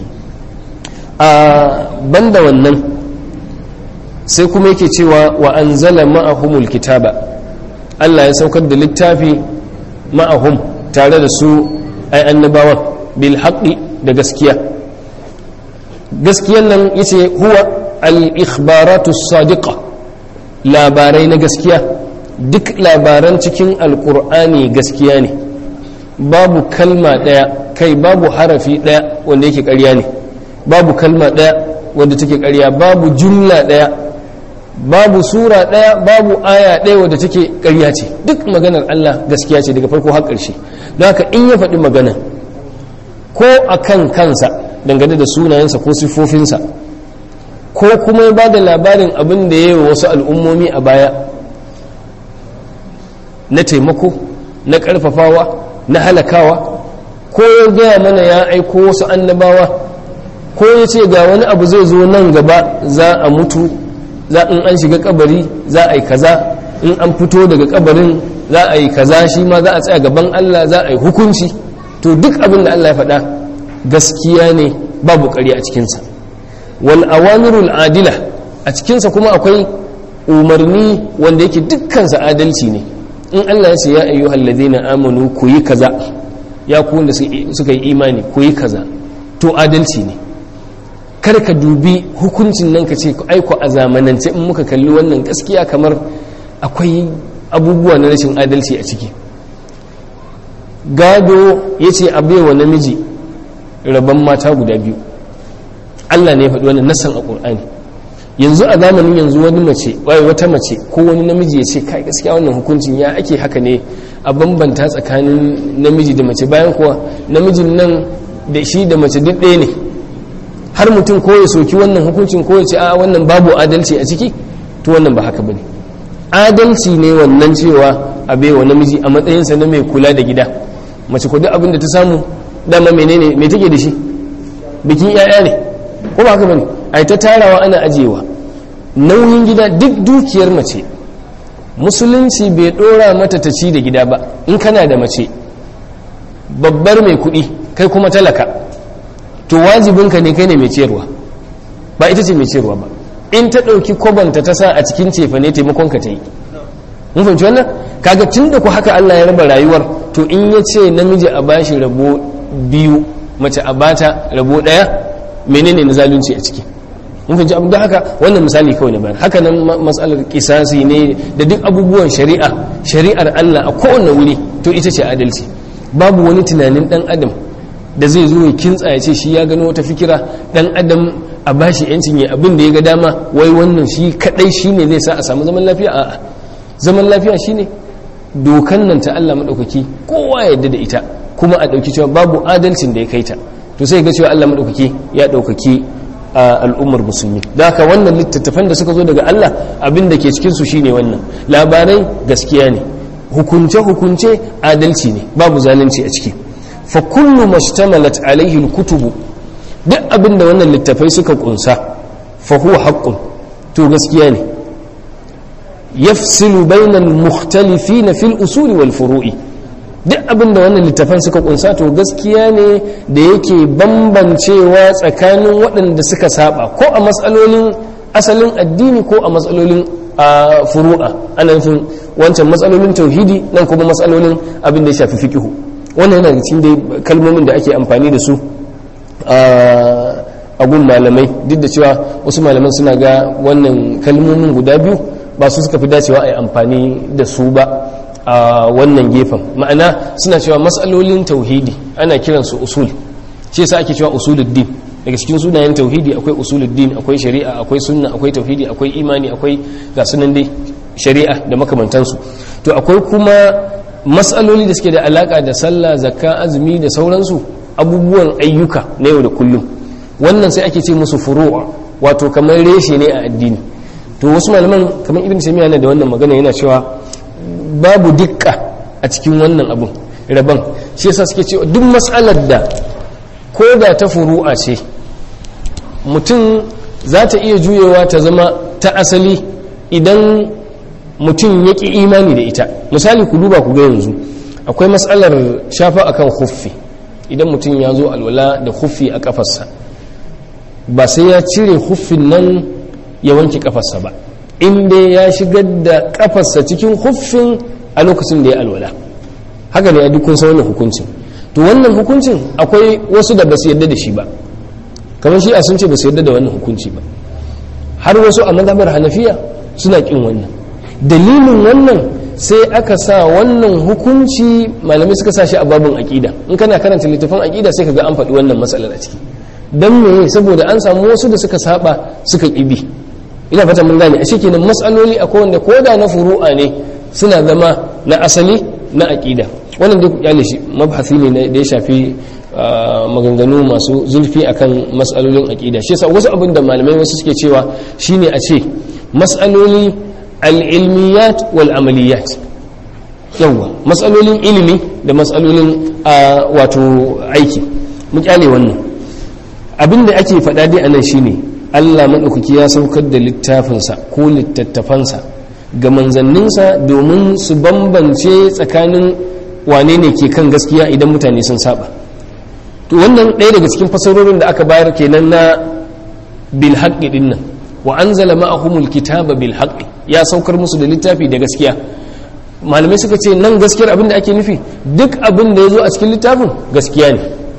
A banda wannan sai kuma yake cewa wa anzala ma'ahumul kitaba, Allah ya saukar da littafi ma'ahum tare da su ai annabawan bil haqqi da gaskiya. Gaskiyan nan yace huwa al ikhbaratu sadiqa, labarai na gaskiya. Duk labaran cikin alkur'ani gaskiya ne, babu kalma ɗaya, kai babu harafi ɗaya wanda yake ƙarya ne, babu kalma ɗaya wanda take ƙarya, babu jumla ɗaya, babu sura ɗaya, babu aya ɗaya wanda take ƙarya ce. Duk maganar Allah gaskiya ce daga farko har ƙarshe. Don haka in ya faɗi magana ko a kan kansa dangane da sunayensa ko siffofinsa, ko kuma ya ba da labarin abin da ya yi wa wasu al'ummomi a baya na taimako, na ƙarfafawa, na halakawa, ko ya gaya mana ya aiko wasu annabawa, ko ya ce ga wani abu zai zo nan gaba za a mutu, za in an shiga kabari za a yi kaza, in an fito daga kabarin za a yi kaza, shi ma za a tsaya gaban Allah za a yi hukunci. To duk abin da Allah ya faɗa gaskiya ne, babu ƙarya a cikinsa. Wal awamirul adila, a cikinsa kuma akwai umarni wanda yake dukkansa adalci ne. In Allah ya ce ya ayyuhal ladina amanu ku yi kaza, ya ku wanda suka yi imani ku yi kaza, to adalci ne. Kar ka dubi hukuncin nan ka ce aiko a zamanance in muka kalli wannan gaskiya kamar akwai abubuwa na rashin adalci a ciki. Gado ya ce a baiwa namiji rabon mata guda biyu, Allah ne ya faɗi wannan nassan a ƙur'ani. Yanzu a zamanin yanzu wata mace ko wani namiji ya ce kai gaskiya wannan hukuncin ya ake haka ne a bambanta tsakanin namiji da mace, bayan kuwa namijin nan da shi da mace duk ɗaya ne. Har mutum ko ya soki wannan hukuncin ko ya ce a wannan babu adalci a ciki, to wannan ba haka bane. Adalci ne wannan cewa a baiwa namiji a matsayinsa na mai kula da gida. Mace ko duk abin da ta samu dama menene me take da shi, bikin 'ya'ya ne ko ba haka bane, ai ta tarawa ana ajewa. Nauyin gida duk dukiyar mace musulunci bai dora mata ta ci da gida ba. In kana da mace babbar mai kuɗi kai kuma talaka, to wajibinka ne kai ne mai ciyarwa, ba ita ce mai ciyarwa ba. In ta ɗauki kwabanta ta sa a cikin cefa ne taimakonka ta yi. mun fahimci wannan? Kaga tun da ku haka Allah ya raba rayuwar, to in ya ce namiji a bashi rabo biyu, mace a bata rabo ɗaya, menene na zalunci a ciki? mun fahimci abin da haka, wannan misali kawai na bayan. Haka nan matsalar kisasi ne da duk abubuwan shari'ar Allah a kowane wuri, to ita ce adalci. Babu wani tunanin ɗan adam da zai zo ya kintsa ya ce shi ya gano wata fikira, ɗan adam a bashi yancin ya abin da ya ga dama, wai wannan shi kadai shine zai sa a samu zaman lafiya. A'a, zaman lafiya shine dokan nan ta Allah madaukaki kowa ya yarda da ita, kuma a dauki cewa babu adalcin da ya kai ta, to sai ga cewa Allah madaukaki ya daukaki al'ummar musulmi. Da haka wannan littattafan da suka zo daga Allah, abin da ke cikin su shine wannan labarai gaskiya ne, hukunce adalci ne, babu zalunci a ciki. fa kullu mashtamalat alaihi alkutubu duk abinda wannan littafai suka kunsa fa huwa haqqun to gaskiya ne yafsilu bainal mukhtalifin fil usuli wal furu'i duk abinda wannan littafan suka kunsa to gaskiya ne da yake bambancewa tsakanin waɗanda suka saba ko a matsalolin asalin addini ko a matsalolin furu'a ana nufin wancan matsalolin tauhidi nan kuma matsalolin abin da ya shafi fiqhu wannan yana cikin dai kalmomin da ake amfani da su a gun malamai duk da cewa wasu malaman suna ga wannan kalmomin guda biyu ba su suka fi dacewa a yi amfani da su ba a wannan gefen ma'ana suna cewa matsalolin tauhidi ana kiransu usul shi yasa ake cewa usuluddin daga cikin sunayen tauhidi akwai usuluddin akwai shari'a akwai sunna akwai tauhidi akwai imani akwai ga sunan dai shari'a da makamantansu to akwai kuma matsaloli da suke da alaka da sallah zakka azumi da sauransu abubuwan ayyuka na yau da kullum wannan sai ake ce musu furu'a wato kamar reshe ne a addini to wasu malaman kamar ibn taymiya yana da wannan magana yana cewa babu dukka a cikin wannan abun rabon shi yasa suke cewa duk mas'alar da ko da ta furu'a ce mutum za ta iya juyewa ta zama ta asali idan mutum ya ƙi imani da ita misali ku duba ku ga yanzu akwai matsalar shafa akan khuffi idan mutum ya zo alwala da khuffi a kafarsa ba sai ya cire khuffin nan ya wanke kafarsa ba inda ya shigar da kafarsa cikin khuffin a lokacin da ya alwala haka ne a dukkan sa wannan hukuncin to wannan hukuncin akwai wasu da ba su yarda da shi ba kamar shi a sun ce ba su yarda da wannan hukunci ba har wasu a mazhabar hanafiya suna kin wannan dalilin wannan sai aka sa wannan hukunci malamai suka sa shi a babin aqida in kana karanta littafin aqida sai kaga an faɗi wannan matsalar a ciki dan me saboda an samu wasu da suka saba suka kibi ina fata mun gane ashe kenan matsaloli akwai wanda koda na furu'a ne suna zama na asali na aqida wannan duk ya shi mabhasi ne da ya shafi maganganu masu zurfi akan matsalolin aqida shi yasa wasu abin da malamai wasu suke cewa shine a ce matsaloli al-ilmiyat wal amaliyat yawa matsalolin ilimi da matsalolin wato aiki mu kyale wannan abinda ake faɗa dai anan shine Allah madaukaki ya saukar da littafinsa ko littattafansa ga manzanninsa domin su bambance tsakanin wane ne ke kan gaskiya idan mutane sun saba to wannan ɗaya daga cikin fasarorin da aka bayar kenan na bil haqqi dinnan wa anzala ma'ahumul kitaba bil haqqi ya saukar musu da littafi da gaskiya malamai suka ce nan gaskiyar abin da ake nufi duk abin da ya zo a cikin littafin gaskiya ne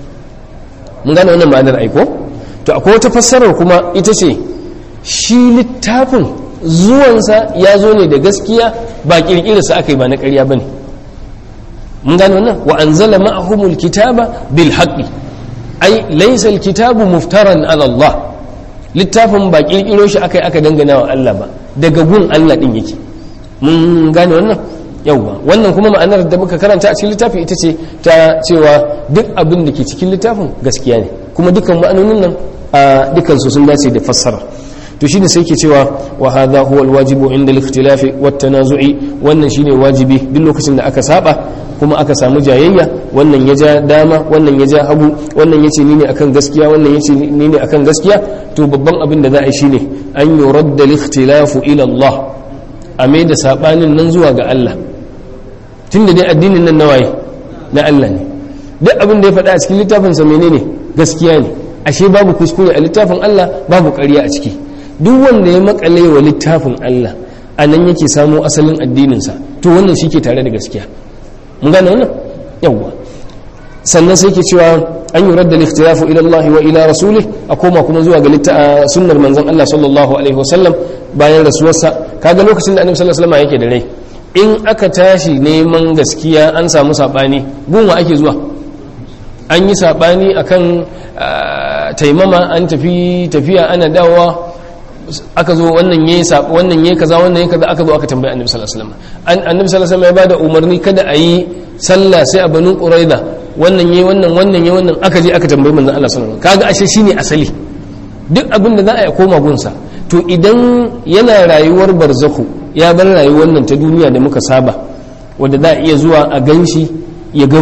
mun gane wannan ma'anar aiko to akwai wata fassarar kuma ita ce shi littafin zuwansa ya zo ne da gaskiya ba kirkirarsa aka yi ba na ƙarya ba ne mun gane wannan wa anzala ma'ahumul kitaba bil haqqi ai laysa al kitabu muftaran ala Allah littafin ba kirkiro shi aka yi aka dangana wa Allah ba daga gun Allah din yake mun gane wannan yauwa wannan kuma ma'anar da muka karanta a cikin littafi ita ce ta cewa duk abin da ke cikin littafin gaskiya ne kuma dukkan ma'anonin nan dukkan su sun dace da fassara to shine sai ke cewa wa hadha huwa alwajibu inda al-ikhtilafi wat tanazu'i wannan shine wajibi duk lokacin da aka saba kuma aka samu jayayya wannan ya ja dama wannan ya ja hagu wannan yace ni ne akan gaskiya wannan yace ni ne akan gaskiya to babban abin da za a yi shine an yuradda al-ikhtilafu ila Allah a mai da sabanin nan zuwa ga Allah tunda dai addinin nan nawaye na Allah ne duk abin da ya faɗa a cikin littafin sa menene gaskiya ne ashe babu kuskure a littafin Allah babu ƙarya a ciki duk wanda ya makale wa littafin Allah a nan yake samo asalin addininsa to wannan shi ke tare da gaskiya mun gane wannan yawwa sannan sai ke cewa an yi radda likhtilafu ila Allah wa ila rasulih a koma kuma zuwa ga sunnar manzon Allah sallallahu alaihi wasallam bayan rasuwarsa kaga lokacin da annabi sallallahu alaihi wasallam yake da rai in aka tashi neman gaskiya an samu sabani gunwa ake zuwa an yi sabani akan taimama an tafiya ana dawowa aka zo wannan yayi kaza wannan yayi kaza aka zo aka tambaye annabi sallallahu alaihi wasallam annabi sallallahu alaihi wasallam ya bada umarni kada a yi sallah sai a banu quraida wannan yayi wannan yayi wannan aka je aka tambaye manzon Allah sallallahu alaihi wasallam kaga ashe shine asali duk abin da za a yi koma gunsa to idan yana rayuwar barzaku ya bar rayuwar nan ta duniya da muka saba wanda za a iya zuwa a ganshi ya ganmu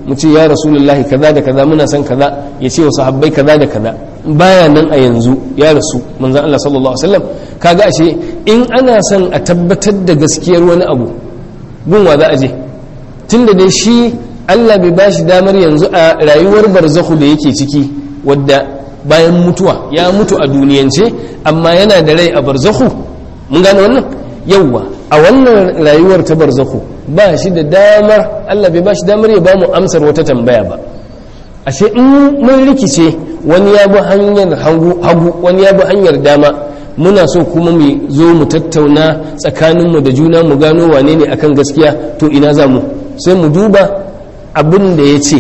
mu ce ya rasulullahi kaza da kaza muna son kaza, ya ce wa sahabbai kaza da kaza, baya nan a yanzu ya rasu manzon Allah sallallahu alaihi wasallam. Kaga ashe in ana son a tabbatar da gaskiyar wani abu gunwa za a je, tunda dai shi Allah bai bashi damar yanzu a rayuwar barzakhu da yake ciki, wadda bayan mutuwa ya mutu a duniyance amma yana da rai a barzakhu. Mun gane wannan yawwa, a wannan rayuwar ta barzakhu ba shi da damar, Allah bai ba shi damar ya ba mu amsar wata tambaya ba. Ashe in mun rikice, wani ya bi hanyar hagu wani ya bi hanyar dama, muna so kuma mu zo mu tattauna tsakaninmu da juna mu gano wane ne akan gaskiya, to ina za mu? Sai mu duba abin da ya ce,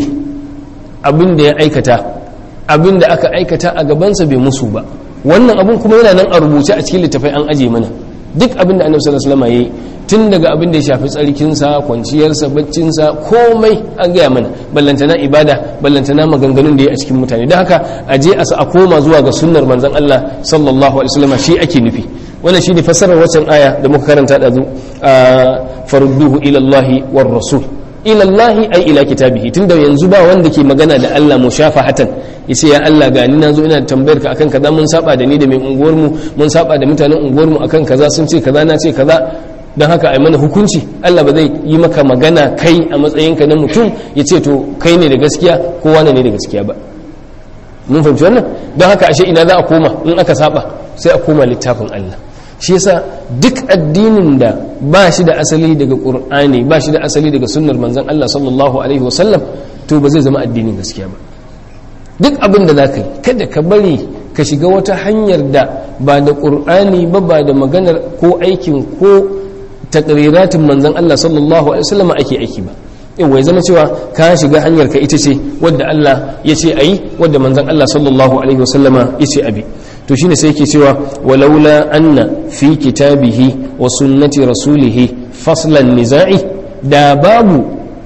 abin da ya aikata, abin da aka aikata a gabansa bai musu ba. Wannan abin kuma yana nan a rubuce a cikin littafai an aje mana. Duk abin da annabi sallallahu alaihi wasallam yayi, tun daga abin da ya shafi tsarkinsa, kwanciyarsa, baccinsa, komai an gaya mana, ballantana ibada, ballantana maganganun da ya a cikin mutane. Don haka a je a koma zuwa ga sunnar manzon Allah sallallahu alaihi wasallam, shi ake nufi. Wannan shi ne fassarar waccan aya da muka karanta da zu, farudduhu ila Allah war rasul. Ila Allah ai ila kitabihi, tunda yanzu ba wanda ke magana da Allah mushafahatan, yace ya Allah ga ni nazo ina tambayar ka akan kaza, mun saba da ni da mai unguwar mu, mun saba da mutanen unguwar mu akan kaza, sun ce kaza na ce kaza, don haka ai mana hukunci. Allah ba zai yi maka magana kai a matsayinka na mutum ya ce to kai ne da gaskiya ko wane ne da gaskiya ba. Mun fahimci wannan? Don haka ashe ina za a koma in aka saba? Sai a koma littafin Allah. Shi yasa duk addinin da ba shi da asali daga Qur'ani, ba shi da asali daga sunnar manzon Allah sallallahu alaihi wasallam, to ba zai zama addinin gaskiya ba. Duk abin da zaka yi, kada ka bari ka shiga wata hanyar da ba da Qur'ani ba da maganar ko aikin ko takriratin manzon Allah sallallahu alaihi wasallam ake aiki ba. Yawa ya zama cewa ka shiga hanyar ka ita ce wadda Allah ya ce ayi, wadda manzon Allah sallallahu alaihi wasallama ya ce abi. To shine sai yake cewa walaula anna fi kitabihi wa sunnati rasulihi faslan niza'i, da babu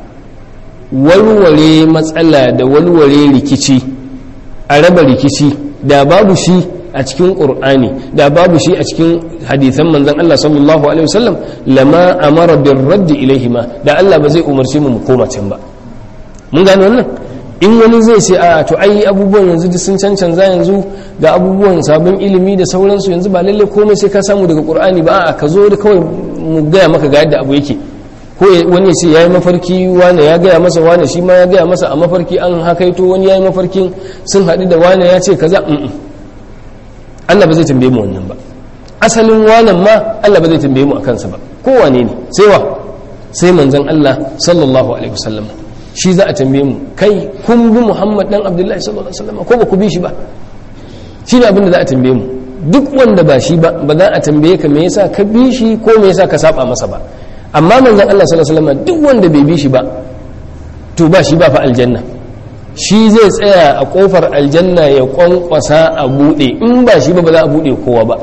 walware matsala da walware rikici, a raba rikici, da babu shi a cikin Qur'ani, da babu shi a cikin hadithan manzon Allah sallallahu alaihi wasallam, lama amara bir radd ilaihima, da Allah ba zai umarce mu koma can ba. Mun gane wannan? In wani zai ce a to ai abubuwan yanzu duk sun cancanza, yanzu ga abubuwan sabon ilimi da sauransu, yanzu ba lalle komai sai ka samu daga Qur'ani ba, a ka zo da kawai mu gaya maka ga yadda abu yake. Ko wani ce yayi mafarki, wani ya gaya masa, wani shi ma ya gaya masa a mafarki, an hakaito wani yayi mafarkin sun haɗu da wani ya ce kaza. Allah ba zai tambaye mu wannan ba. Asalin wannan ma Allah ba zai tambaye mu akan sa ba. Ko wane ne? Sai wa? Sai manzon Allah sallallahu alaihi wasallam. Shi za a tambaye mu, kai kun bi Muhammad dan Abdullahi sallallahu alaihi wasallam ko ba ku bi shi ba? Shi ne abin da za a tambaye mu. Duk wanda ba shi ba, ba za a tambaye ka me yasa ka bi shi ko me yasa ka saba masa ba. Amma manzon Allah sallallahu alaihi wasallam duk wanda bai bi shi ba, to ba shi ba fa aljanna. Shi zai tsaya a kofar aljanna ya kwankwasa a bude, in ba shi ba ba za a bude kowa ba.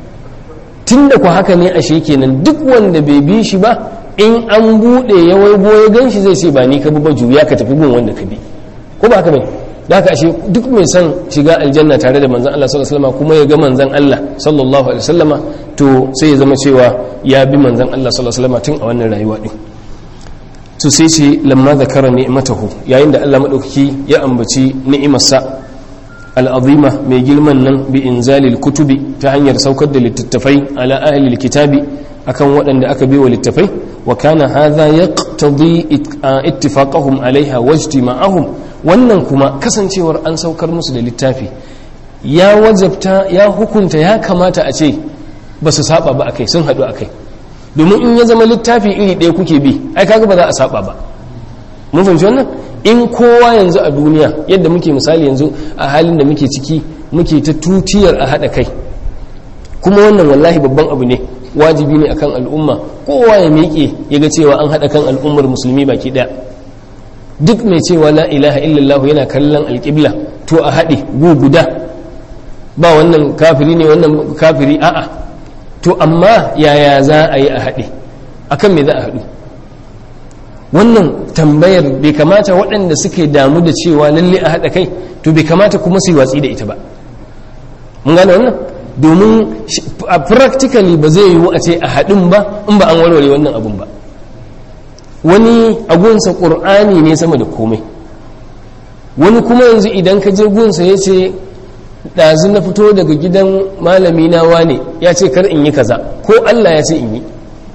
Tunda ku haka ne ashe kenan duk wanda bai bi shi ba, in an bude ya waigo ya gan shi zai ce ba ni ka bi ba, juya ka tafi gun wanda ka bi. Ko ba haka bai? Da haka ashe duk mai son shiga aljanna tare da manzon Allah sallallahu alaihi wasallam kuma ya ga manzon Allah sallallahu alaihi wasallama, to sai ya zama cewa ya bi manzon Allah sallallahu alaihi wasallama tun a wannan rayuwa din. To sai ce lamma zakara ni'matahu, yayin da Allah madaukaki ya ambaci ni'imarsa al'azima mai girman nan, bi inzalil kutubi, ta hanyar saukar da littattafai ala ahlil kitabi, akan waɗanda aka biwa littafai, wa kana hadha yaqtadi ittifaqahum alaiha wajtima'ahum. Wannan kuma kasancewar an saukar musu da littafi ya wajabta, ya hukunta, ya kamata a ce ba su saba ba akai, sun haɗu akai. Domin in ya zama littafi iri ɗaya kuke bi, ai kaga ba za a saba ba. Mun fahimci wannan? In kowa yanzu a duniya, yadda muke misali yanzu a halin da muke ciki, muke ta tutiyar a haɗa kai, kuma wannan wallahi babban abu ne, wajibi ne akan al'umma kowa ya miƙe ya ga cewa an haɗa kan al'ummar musulmi baki ɗaya. Duk mai cewa la ilaha illallah yana kallon alƙibla, to a haɗe gu guda, ba wannan kafiri ne wannan kafiri, a'a. To amma yaya za a yi a haɗe? Akan me za a haɗu? Wannan tambayar bai kamata waɗanda suke damu da cewa lalle a haɗa kai, to bai kamata kuma su yi watsi da ita ba. Mun gane wannan? Domin a practically ba zai yiwu a ce a haɗin ba in ba an warware wannan abun ba. wani a gunsa ƙur'ani ne sama da komai, wani kuma yanzu idan ka je gunsa ya ce ɗazu na fito daga gidan malami na wane ya ce kar in yi kaza ko Allah ya ce in yi,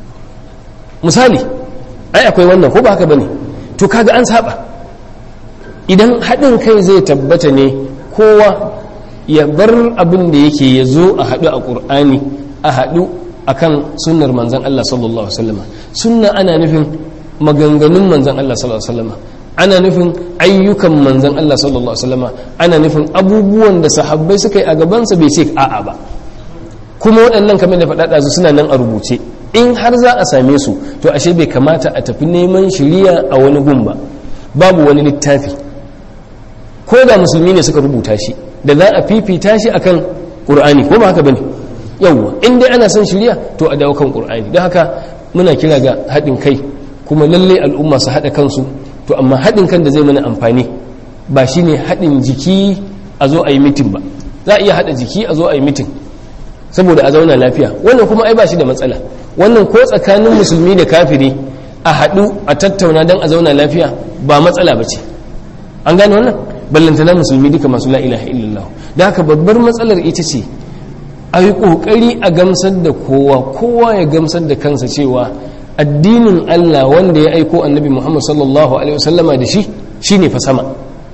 misali ai akwai wannan ko ba haka bane, to kaga an saba. Idan haɗin kai zai tabbata ne kowa ya bar abin da yake ya zo a haɗu a ƙur'ani, a haɗu akan sunnar manzan Allah sallallahu alaihi wasallam. Sunna ana nufin maganganun manzan Allah sallallahu alaihi wasallam, ana nufin ayyukan manzan Allah sallallahu alaihi wasallam, ana nufin abubuwan da sahabbai suka yi a gabansa bai ce a'a ba. Kuma waɗannan kamar da faɗaɗa su suna nan a rubuce, in har za a same su to ashe bai kamata a tafi neman shiriya a wani gun ba. Babu wani littafi ko da musulmi ne suka rubuta shi da za a fifita shi akan Qur'ani, ko ba haka bane? Yawwa, in dai ana son shiriya to a dawo kan Qur'ani. Don haka muna kira ga haɗin kai, kuma lalle al'umma su haɗa kansu, to amma haɗin kan da zai mana amfani ba shine haɗin jiki a zo a yi mitin ba. Za a iya haɗa jiki a zo a yi mitin saboda a zauna lafiya, wannan kuma ai ba shi da matsala. Wannan ko tsakanin musulmi da kafiri a haɗu a tattauna don a zauna lafiya ba matsala ba ce. An gane wannan? Ballantana musulmi duka masu la ilaha illallah. Da haka babbar matsalar ita ce a yi ƙoƙari a gamsar da kowa ya gamsar da kansa cewa addinin Allah wanda ya aiko annabi Muhammad sallallahu alaihi wasallama da shi shine fa sama.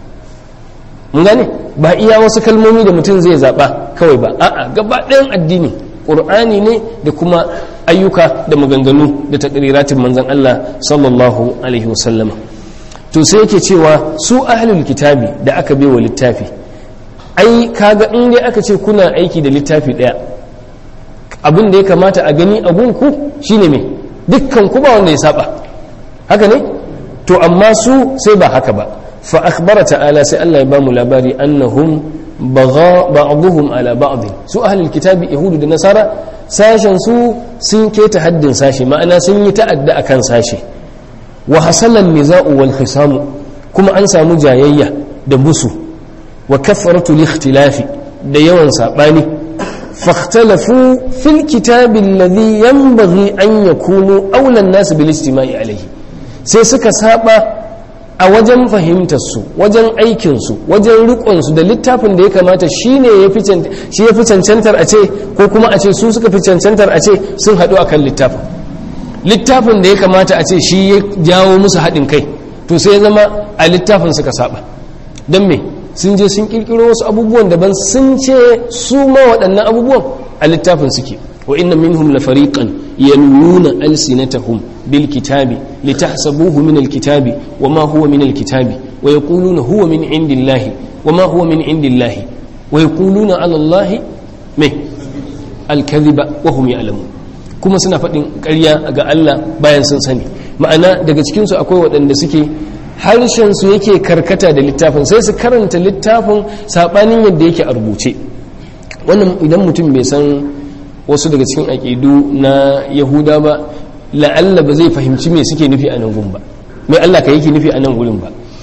Mun gane? Ba iya wasu kalmomi da mutum zai zaɓa kawai ba, a'a gaba ɗayan addini ƙur'ani ne da kuma ayyuka da maganganu da taƙariratin manzan Allah sallallahu alaihi wasallama. To sai yake cewa su ahlul kitabi da aka bai wa littafi, ai kaga in dai aka ce kuna aiki da littafi ɗaya, abin da ya kamata a gani a gunku shine me, dukkan ku ba wanda ya saba, haka ne? To amma su sai ba haka ba. Fa akhbara ta'ala, sai Allah ya ba mu labari annahum bagha ba'dhum ala ba'd. Su ahlul kitabi yahudu da nasara sashen su sun keta haddin sashi, ma'ana sun yi ta'adda akan sashi. Wa hasala an-niza'u wal khisamu, kuma an samu jayayya da musu, wa kathratu al-ikhtilafi, da yawan sabani. Fakhtalafu fil kitabi alladhi yanbaghi an yakunu awla an-nas bil istima'i alayhi. Sai suka saba a wajen fahimtarsu, wajen aikinsu, wajen riƙonsu da littafin da ya kamata shi ya fi cancantar a ce, ko kuma a ce su suka fi cancantar a ce sun haɗu a kan littafin da ya kamata a ce shi ya jawo musu haɗin kai, to sai ya zama a littafin suka saba. Don me? Sun je sun ƙirƙiro wasu abubuwan daban, sun ce su ma waɗannan abubuwan a littafin suke. wa inna minhum la fariqan yanuna alsinatahum bil kitabi litahsabuhu min al kitabi wama huwa min al kitabi wa yaquluna huwa min indillahi wama huwa min indillahi wa yaquluna ala allahi al kadhiba wa hum ya'lamun. Kuma suna faɗin ƙarya ga Allah bayan sun sani. Ma'ana daga cikinsu akwai waɗanda suke harshensu yake karkata da littafin, sai su karanta littafin saɓanin yadda yake a rubuce. Wannan idan mutum bai san wasu daga cikin aƙidu na Yahuda ba, la'alla ba zai fahimci me suke nufi a nan gun ba, mai Allah ka yake nufi a nan gurin ba.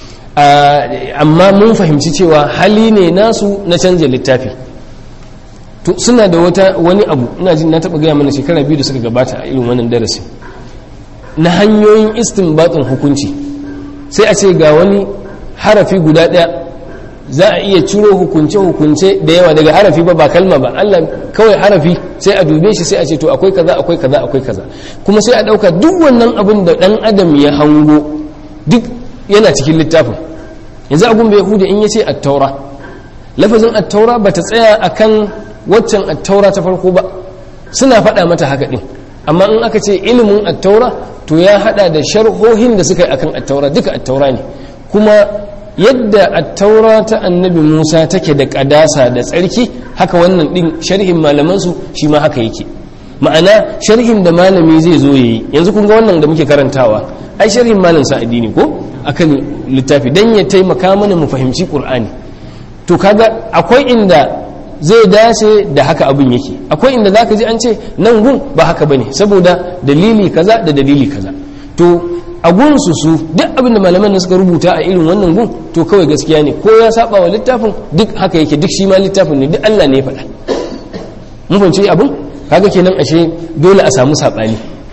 Amma mun fahimci cewa hali ne nasu na canja littafi. To suna da wani abu, ina jin na taɓa gaya mana shekara 2 da suka gabata a irin wannan darasi, na hanyoyin istinbatin hukunci. Sai a ce ga wani harafi guda ɗaya za a iya ciro hukunce-hukunce da yawa daga harafi ba kalma ba, Allah kawai harafi sai a dube shi sai a ce to akwai kaza akwai kaza akwai kaza, kuma sai a ɗauka duk wannan abin da ɗan adam ya hango duk yana cikin littafin. Yanzu abun bai Yahudi in ya ce attaura, lafazin attaura ba ta tsaya akan waccan attaura ta farko ba, suna faɗa mata haka ɗin, amma in aka ce ilimin attaura to ya haɗa da sharhohin da suka yi akan attaura, duka attaura ne. Kuma yadda attaura ta annabi Musa take da ƙadasa da tsarki, haka wannan ɗin sharhin malamansu shi ma haka yake. Ma'ana sharhin da malami zai zo yayi, yanzu kun ga wannan da muke karantawa ai sharhin malam Sa'idi ne ko akan littafi, dan ya taimaka mana mu fahimci Qur'ani. To kaga akwai inda zai dace da haka abin yake, akwai inda zaka ji an ce nan gun ba haka bane saboda dalili kaza da dalili kaza. To a gunsu su duk abin da malaman da suka rubuta a irin wannan gun to kawai gaskiya ne, ko ya saba wa littafin duk haka yake, duk shi ma littafin ne, duk Allah ne ya faɗa. Mun fahimci abin, kaga kenan ashe dole a samu sabani.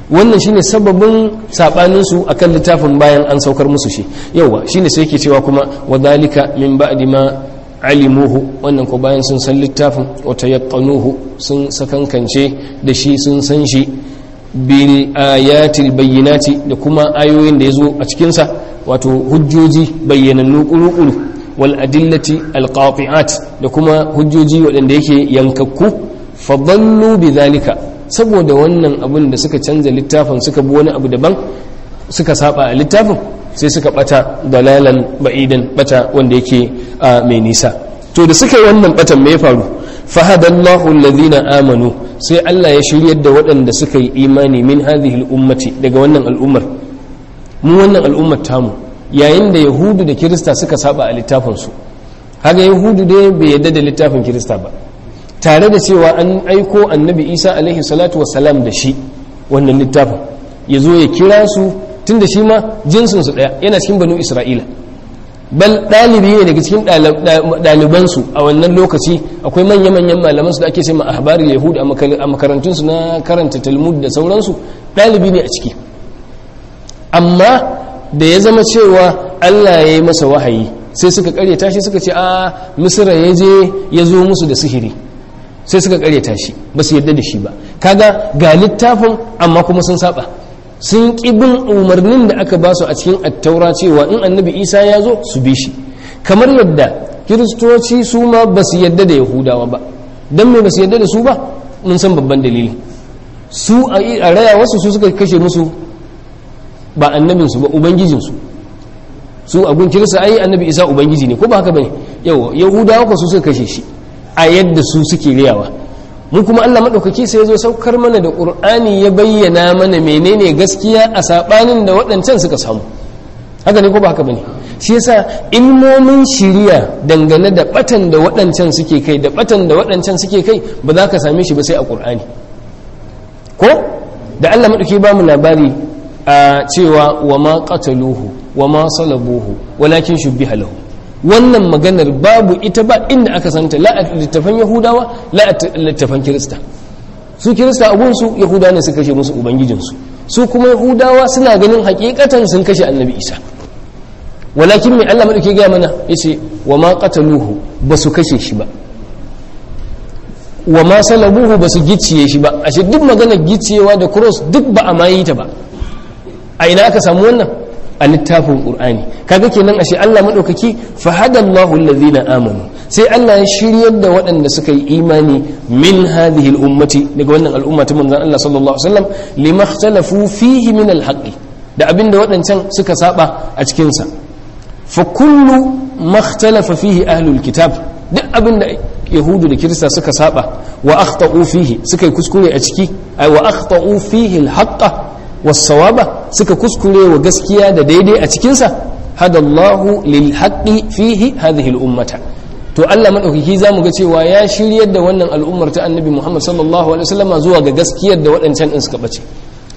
wannan shine sababin sabanin su akan littafin bayan an saukar musu shi. Yawa shine sai yake cewa kuma wadhalika min ba'di ma alimuhu, wannan ko bayan sun san littafin, wa tayaqqanuhu, sun sakankance da shi, sun san shi, bil ayatil bayyinati, da kuma ayoyin da yazo a cikin sa, wato hujjoji bayyanannu qulu wal adillati al qati'at, da kuma hujjoji waɗanda yake yankakku. Fadallu bidhalika, saboda wannan abin da suka canza littafin suka bi wani abu daban, suka saba a littafin, sai suka bata dalalan ba'idan, bata wanda yake mai nisa. To da suka yi wannan batan me ya faru? Fahadallahu alladhina amanu, sai Allah ya shiryar da waɗanda suka yi imani min hadhihi al-ummati, daga wannan al'ummar. Mu wannan al'ummar tamu, yayin da yahudu da kirista suka saba a littafin su, haka yahudu dai bai yadda da littafin kirista ba, tare da cewa an aiko annabi Isa alaihi salatu wassalam da shi wannan littafin, ya zo ya kira su, tun da shi ma jinsinsu ɗaya, yana cikin banu Isra'ila, bal ɗalibi ne daga cikin ɗalibansu a wannan lokaci. Akwai manya-manyan malamansu da ake ce ma ahbarul yahud a makarantunsu na karanta talmud da sauransu, ɗalibi ne a ciki. Amma da ya zama cewa Allah ya yi masa wahayi, sai suka karyata shi, suka ce a misira ya je ya zo musu da sihiri, sai suka karyata shi, ba su yarda da shi ba. Kaga ga littafin amma kuma sun saba, sun ƙibin umarnin da aka ba su a cikin attaura cewa in annabi Isa ya zo su bi shi, kamar yadda kiristoci su ma ba su yarda da yahudawa ba. Don me ba su yarda da su ba? Mun san babban dalili. Su a raya wasu su suka kashe musu ba annabinsu ba, ubangijinsu. Su a gun kirista ai annabi Isa ubangiji ne, ko ba haka bane? Yawa yahudawa ko su suka kashe shi a yadda su suke riyawa. Mun kuma Allah madaukaki sai ya zo saukar mana da Qur'ani, ya bayyana mana menene gaskiya a sabanin da waɗancan suka samu. Haka ne ko ba haka bane? Shi yasa ilmomin shiriya dangane da batan da waɗancan suke kai da batan da waɗancan suke kai ba za ka same shi ba sai a Qur'ani. Ko da Allah madauki ba mu labari a cewa wa ma qataluhu wa ma salabuhu walakin shubbiha lahu, wannan maganar babu ita ba inda aka santa, la a littafan yahudawa la a littafan kirista. Su kirista abunsu yahudawa ne suka kashe musu ubangijinsu, su kuma yahudawa suna ganin hakikatan sun kashe annabi Isa. Walakin mai Allah madauke gaya mana yace wa ma qataluhu, ba su kashe shi ba, wa ma salabuhu, ba su gicciye shi ba. Ashe duk maganar gicciyewa da cross duk ba a mayi ta ba. A ina aka samu wannan? A littafin Qur'ani. Kaga kenan ashe Allah madaukaki fa hadallahu alladhina amanu, sai Allah ya shiryar da waɗanda suka yi imani min hadhihi al-ummati, daga wannan al'umma ta manzon Allah sallallahu alaihi wasallam, limakhtalafu fihi min al-haqqi, da abinda waɗancan suka saba a cikin sa. Fa kullu makhtalafa fihi ahlul kitab, duk abinda yahudu da kirista suka saba wa akhta'u fihi, suka yi kuskure a ciki, ay wa akhta'u fihi al-haqqa wasawaba, suka kuskure wa gaskiya da daidai a cikinsa, hadallahu lil haqqi fihi hadhihi al ummata. To Allah madaukaki zamu ga cewa ya shiryar da wannan al'ummar ta annabi Muhammad sallallahu alaihi wasallam zuwa ga gaskiyar da waɗancan din suka bace.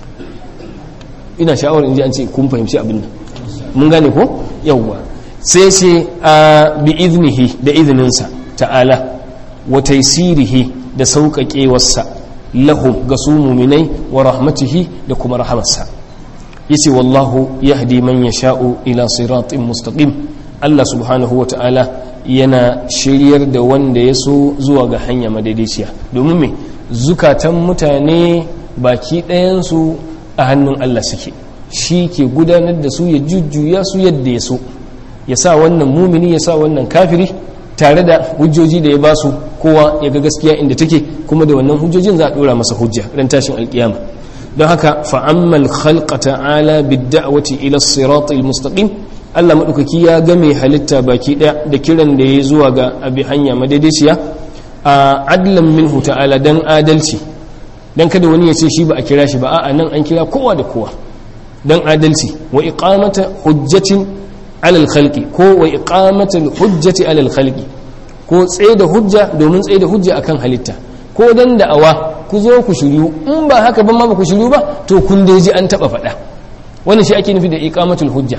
Ina sha'awar in ji an ce kun fahimci abin nan, mun gane ko? Yawwa, sai ce bi iznihi, da izininsa ta'ala, wa taysirihi, da sauƙaƙewarsa lahum, ga su muminai, wa rahmatihi, da kuma rahamarsa. Yace wallahu yahdi man yasha'u ila siratin mustaqim, Allah subhanahu wa ta'ala yana shiryar da wanda ya so zuwa ga hanya madaidaiciya. Domin me, zukatan mutane baki ɗayansu a hannun Allah suke, shi ke gudanar da su, ya jujjuya su yadda ya so, ya sa wannan mumini, ya sa wannan kafiri, tare da hujjoji da ya ba su, kowa ya ga gaskiya inda take, kuma da wannan hujjojin za a dora masa hujja ran tashin alkiyama. Don haka fa'ammal khalqa ta'ala bid-da'wati ila as-siratil mustaqim, Allah madaukaki ya ga mai halitta baki daya da kiran da yayi zuwa ga abi hanya madaidaiciya, a adlan minhu ta'ala, dan adalci, dan kada wani ya ce shi ba a kira shi ba, a'a nan an kira kowa da kowa dan adalci, wa iqamata hujjatin alal khalqi, ko wa iqamatul hujjati alal khalqi, ko tsaye da hujja domin tsaye da hujja akan halitta, ko dan da'awa ku zo ku shiryu, in ba haka ban ma ba ku shiryu ba to kun dai ji an taba faɗa. Wannan shi ake nufi da iqamatul hujja.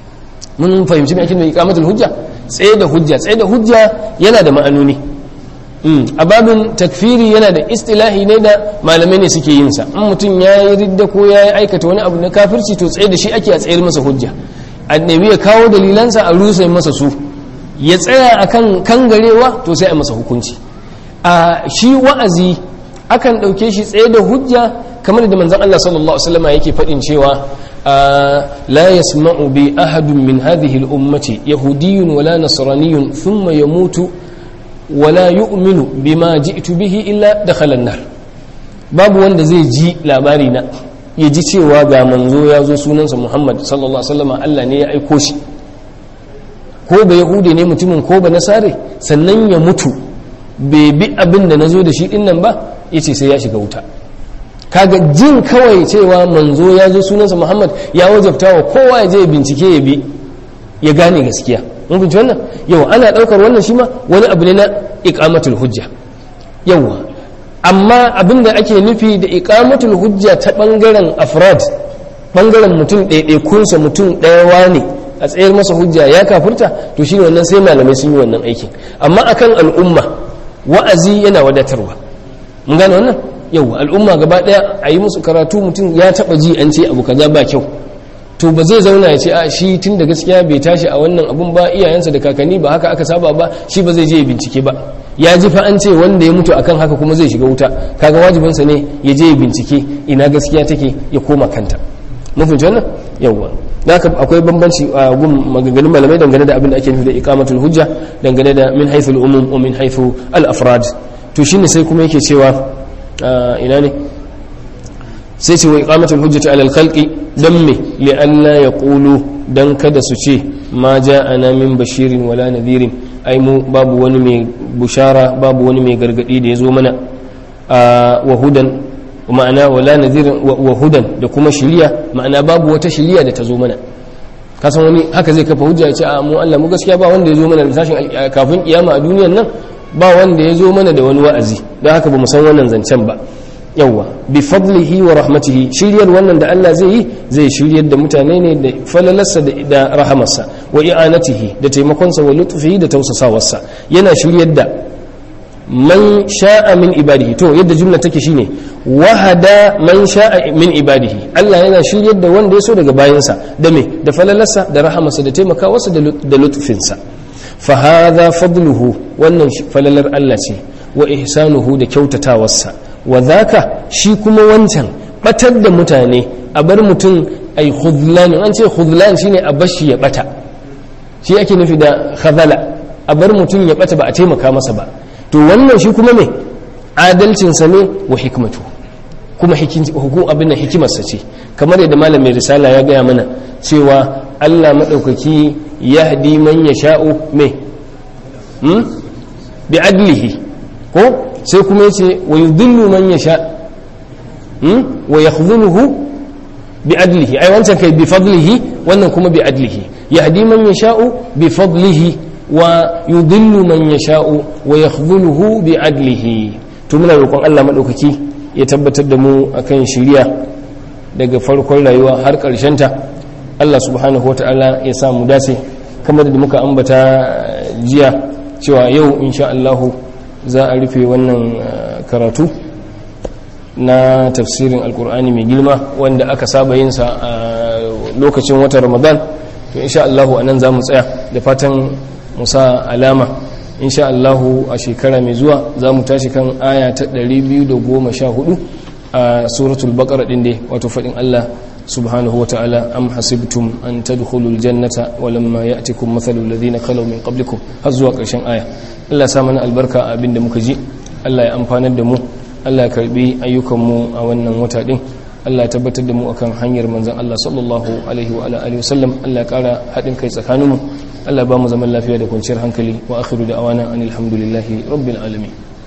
Mun fahimci me ake nufi da iqamatul hujja? Tsaye da hujja. Tsaye da hujja yana da ma'anoni. a babin takfiri yana da istilahi ne da malamai ne suke yin sa in mutum ya yi ridda ko ya yi aikata wani abu na kafirci to tsaye da shi ake a tsayar masa hujja annabi ya kawo dalilansa a rusa masa su ya tsaya akan kangarewa to sai a masa hukunci a shi wa'azi akan ɗauke shi tsaye da hujja kamar da manzon Allah sallallahu alaihi wasallam yake faɗin cewa la yasma'u bi ahadun min hadhihi al-ummati yahudiyyun wala nasraniyyun thumma yamutu wala yu'minu bima ji'tu bihi illa dakhala an-nar babu wanda zai ji labari na ya ji cewa ga manzo ya zo sunansa Muhammad sallallahu alaihi wasallam Allah ne ya aiko shi ko ba yahudi ne mutumin ko ba nasare sannan ya mutu bai bi abin da nazo da shi din nan ba yace sai ya shiga wuta kaga jin kawai cewa manzo ya zo sunansa Muhammad ya wajabta wa kowa ya je bincike ya bi ya gane gaskiya mun binci wannan yau ana daukar wannan shi ma wani abu ne na iqamatul hujja yawa amma abinda ake nufi da iqamatul hujja ta bangaren afrad bangaren mutum ɗaiɗaikunsa mutum ɗayawa ne a tsayar masa hujja ya kafurta to shi wannan sai malamai sun yi wannan aikin amma akan al'umma wa'azi yana wadatarwa mun gane wannan yau al'umma gaba daya a yi musu karatu mutum ya taba ji an ce abu kaza ba kyau to ba zai zauna ya ce a shi tun da gaskiya bai tashi a wannan abun ba iyayensa da kakanni ba haka aka saba ba shi ba zai je ya bincike ba ya ji fa an ce wanda ya mutu akan haka kuma zai shiga wuta kaga wajibinsa ne ya je ya bincike ina gaskiya take ya koma kanta mun fahimci wannan yawa haka akwai bambanci a gun maganganun malamai dangane da abin da ake nufi da iqamatul hujja dangane da min haythu al-umum wa min haythu al-afrad to shine sai kuma yake cewa ina ne sai ce wa iqamatul hujjati ala al-khalqi dan me li alla yaqulu dan kada su ce ma ja'ana min bashirin wala nadhirin ai mu babu wani mai bushara babu wani mai gargadi da yazo mana wa hudan ma'ana wala nadhirin wa hudan da kuma shiriya ma'ana babu wata shiriya da ta zo mana kasan wani haka zai kafa hujja ya ce a mu Allah mu gaskiya ba wanda yazo mana da tashin kafin kiyama a duniyar nan ba wanda ya zo mana da wani wa'azi don haka ba mu san wannan zancen ba yawwa bi fadlihi wa rahmatihi shiryar wannan da Allah zai yi zai shiryar da mutane ne da falalarsa da rahamarsa wa i'anatihi da taimakonsa wa lutfihi da tausasawarsa yana shiryar da man sha'a min ibadihi to yadda jumla take shine wahada man sha'a min ibadihi Allah yana shiryar da wanda ya so daga bayansa da me da falalarsa da rahamarsa da taimakawarsa da lutfinsa fa hadha fadluhu wannan falalar Allah ce wa ihsanuhu da kyautatawarsa wa zaka shi kuma wancan batar da mutane a bar mutum ai khudlan an ce khudlan shine a bashi ya bata shi ake nufi da khadala a bar mutum ya bata ba a taimaka masa ba to wannan shi kuma me adalcin sa ne wa hikmatu kuma hukum abin hikimarsa ce kamar yadda malamin risala ya gaya mana cewa Allah madaukaki yahdi man yasha'u me bi adlihi ko sai kuma yace wa yudhillu man yasha wa yakhdhuluhu bi adlihi ai wancan kai bi fadlihi wannan kuma bi adlihi yahdi man yasha'u bi fadlihi wa yudhillu man yasha'u wa yakhdhuluhu bi adlihi to muna roƙon Allah madaukaki ya tabbatar da mu akan shiriya daga farkon rayuwa har ƙarshen ta Allah subhanahu wataala ya sa mu dace kamar da muka ambata jiya cewa yau insha Allah za a rufe wannan karatu na tafsirin alkur'ani mai girma wanda aka saba yin sa a lokacin watan Ramadan to insha Allah anan za mu tsaya da fatan musa alama insha Allah a shekara mai zuwa za mu tashi kan aya ta 214 a suratul baqara din dai wato fadin Allah subhanahu wata'ala am hasibtum an tadkhulul jannata walamma ya'tikum mathalul ladina khalaw min qablikum har zuwa ƙarshen aya Allah ya sa mana albarka a abin da muka ji Allah ya amfanar da mu Allah ya karbi ayyukan mu a wannan wata din Allah ya tabbatar da mu akan hanyar manzon Allah sallallahu alaihi wa alihi wasallam Allah ya kara hadin kai tsakaninmu Allah ya ba mu zaman lafiya da kwanciyar hankali wa akhiru da'awana anil hamdulillahi rabbil alamin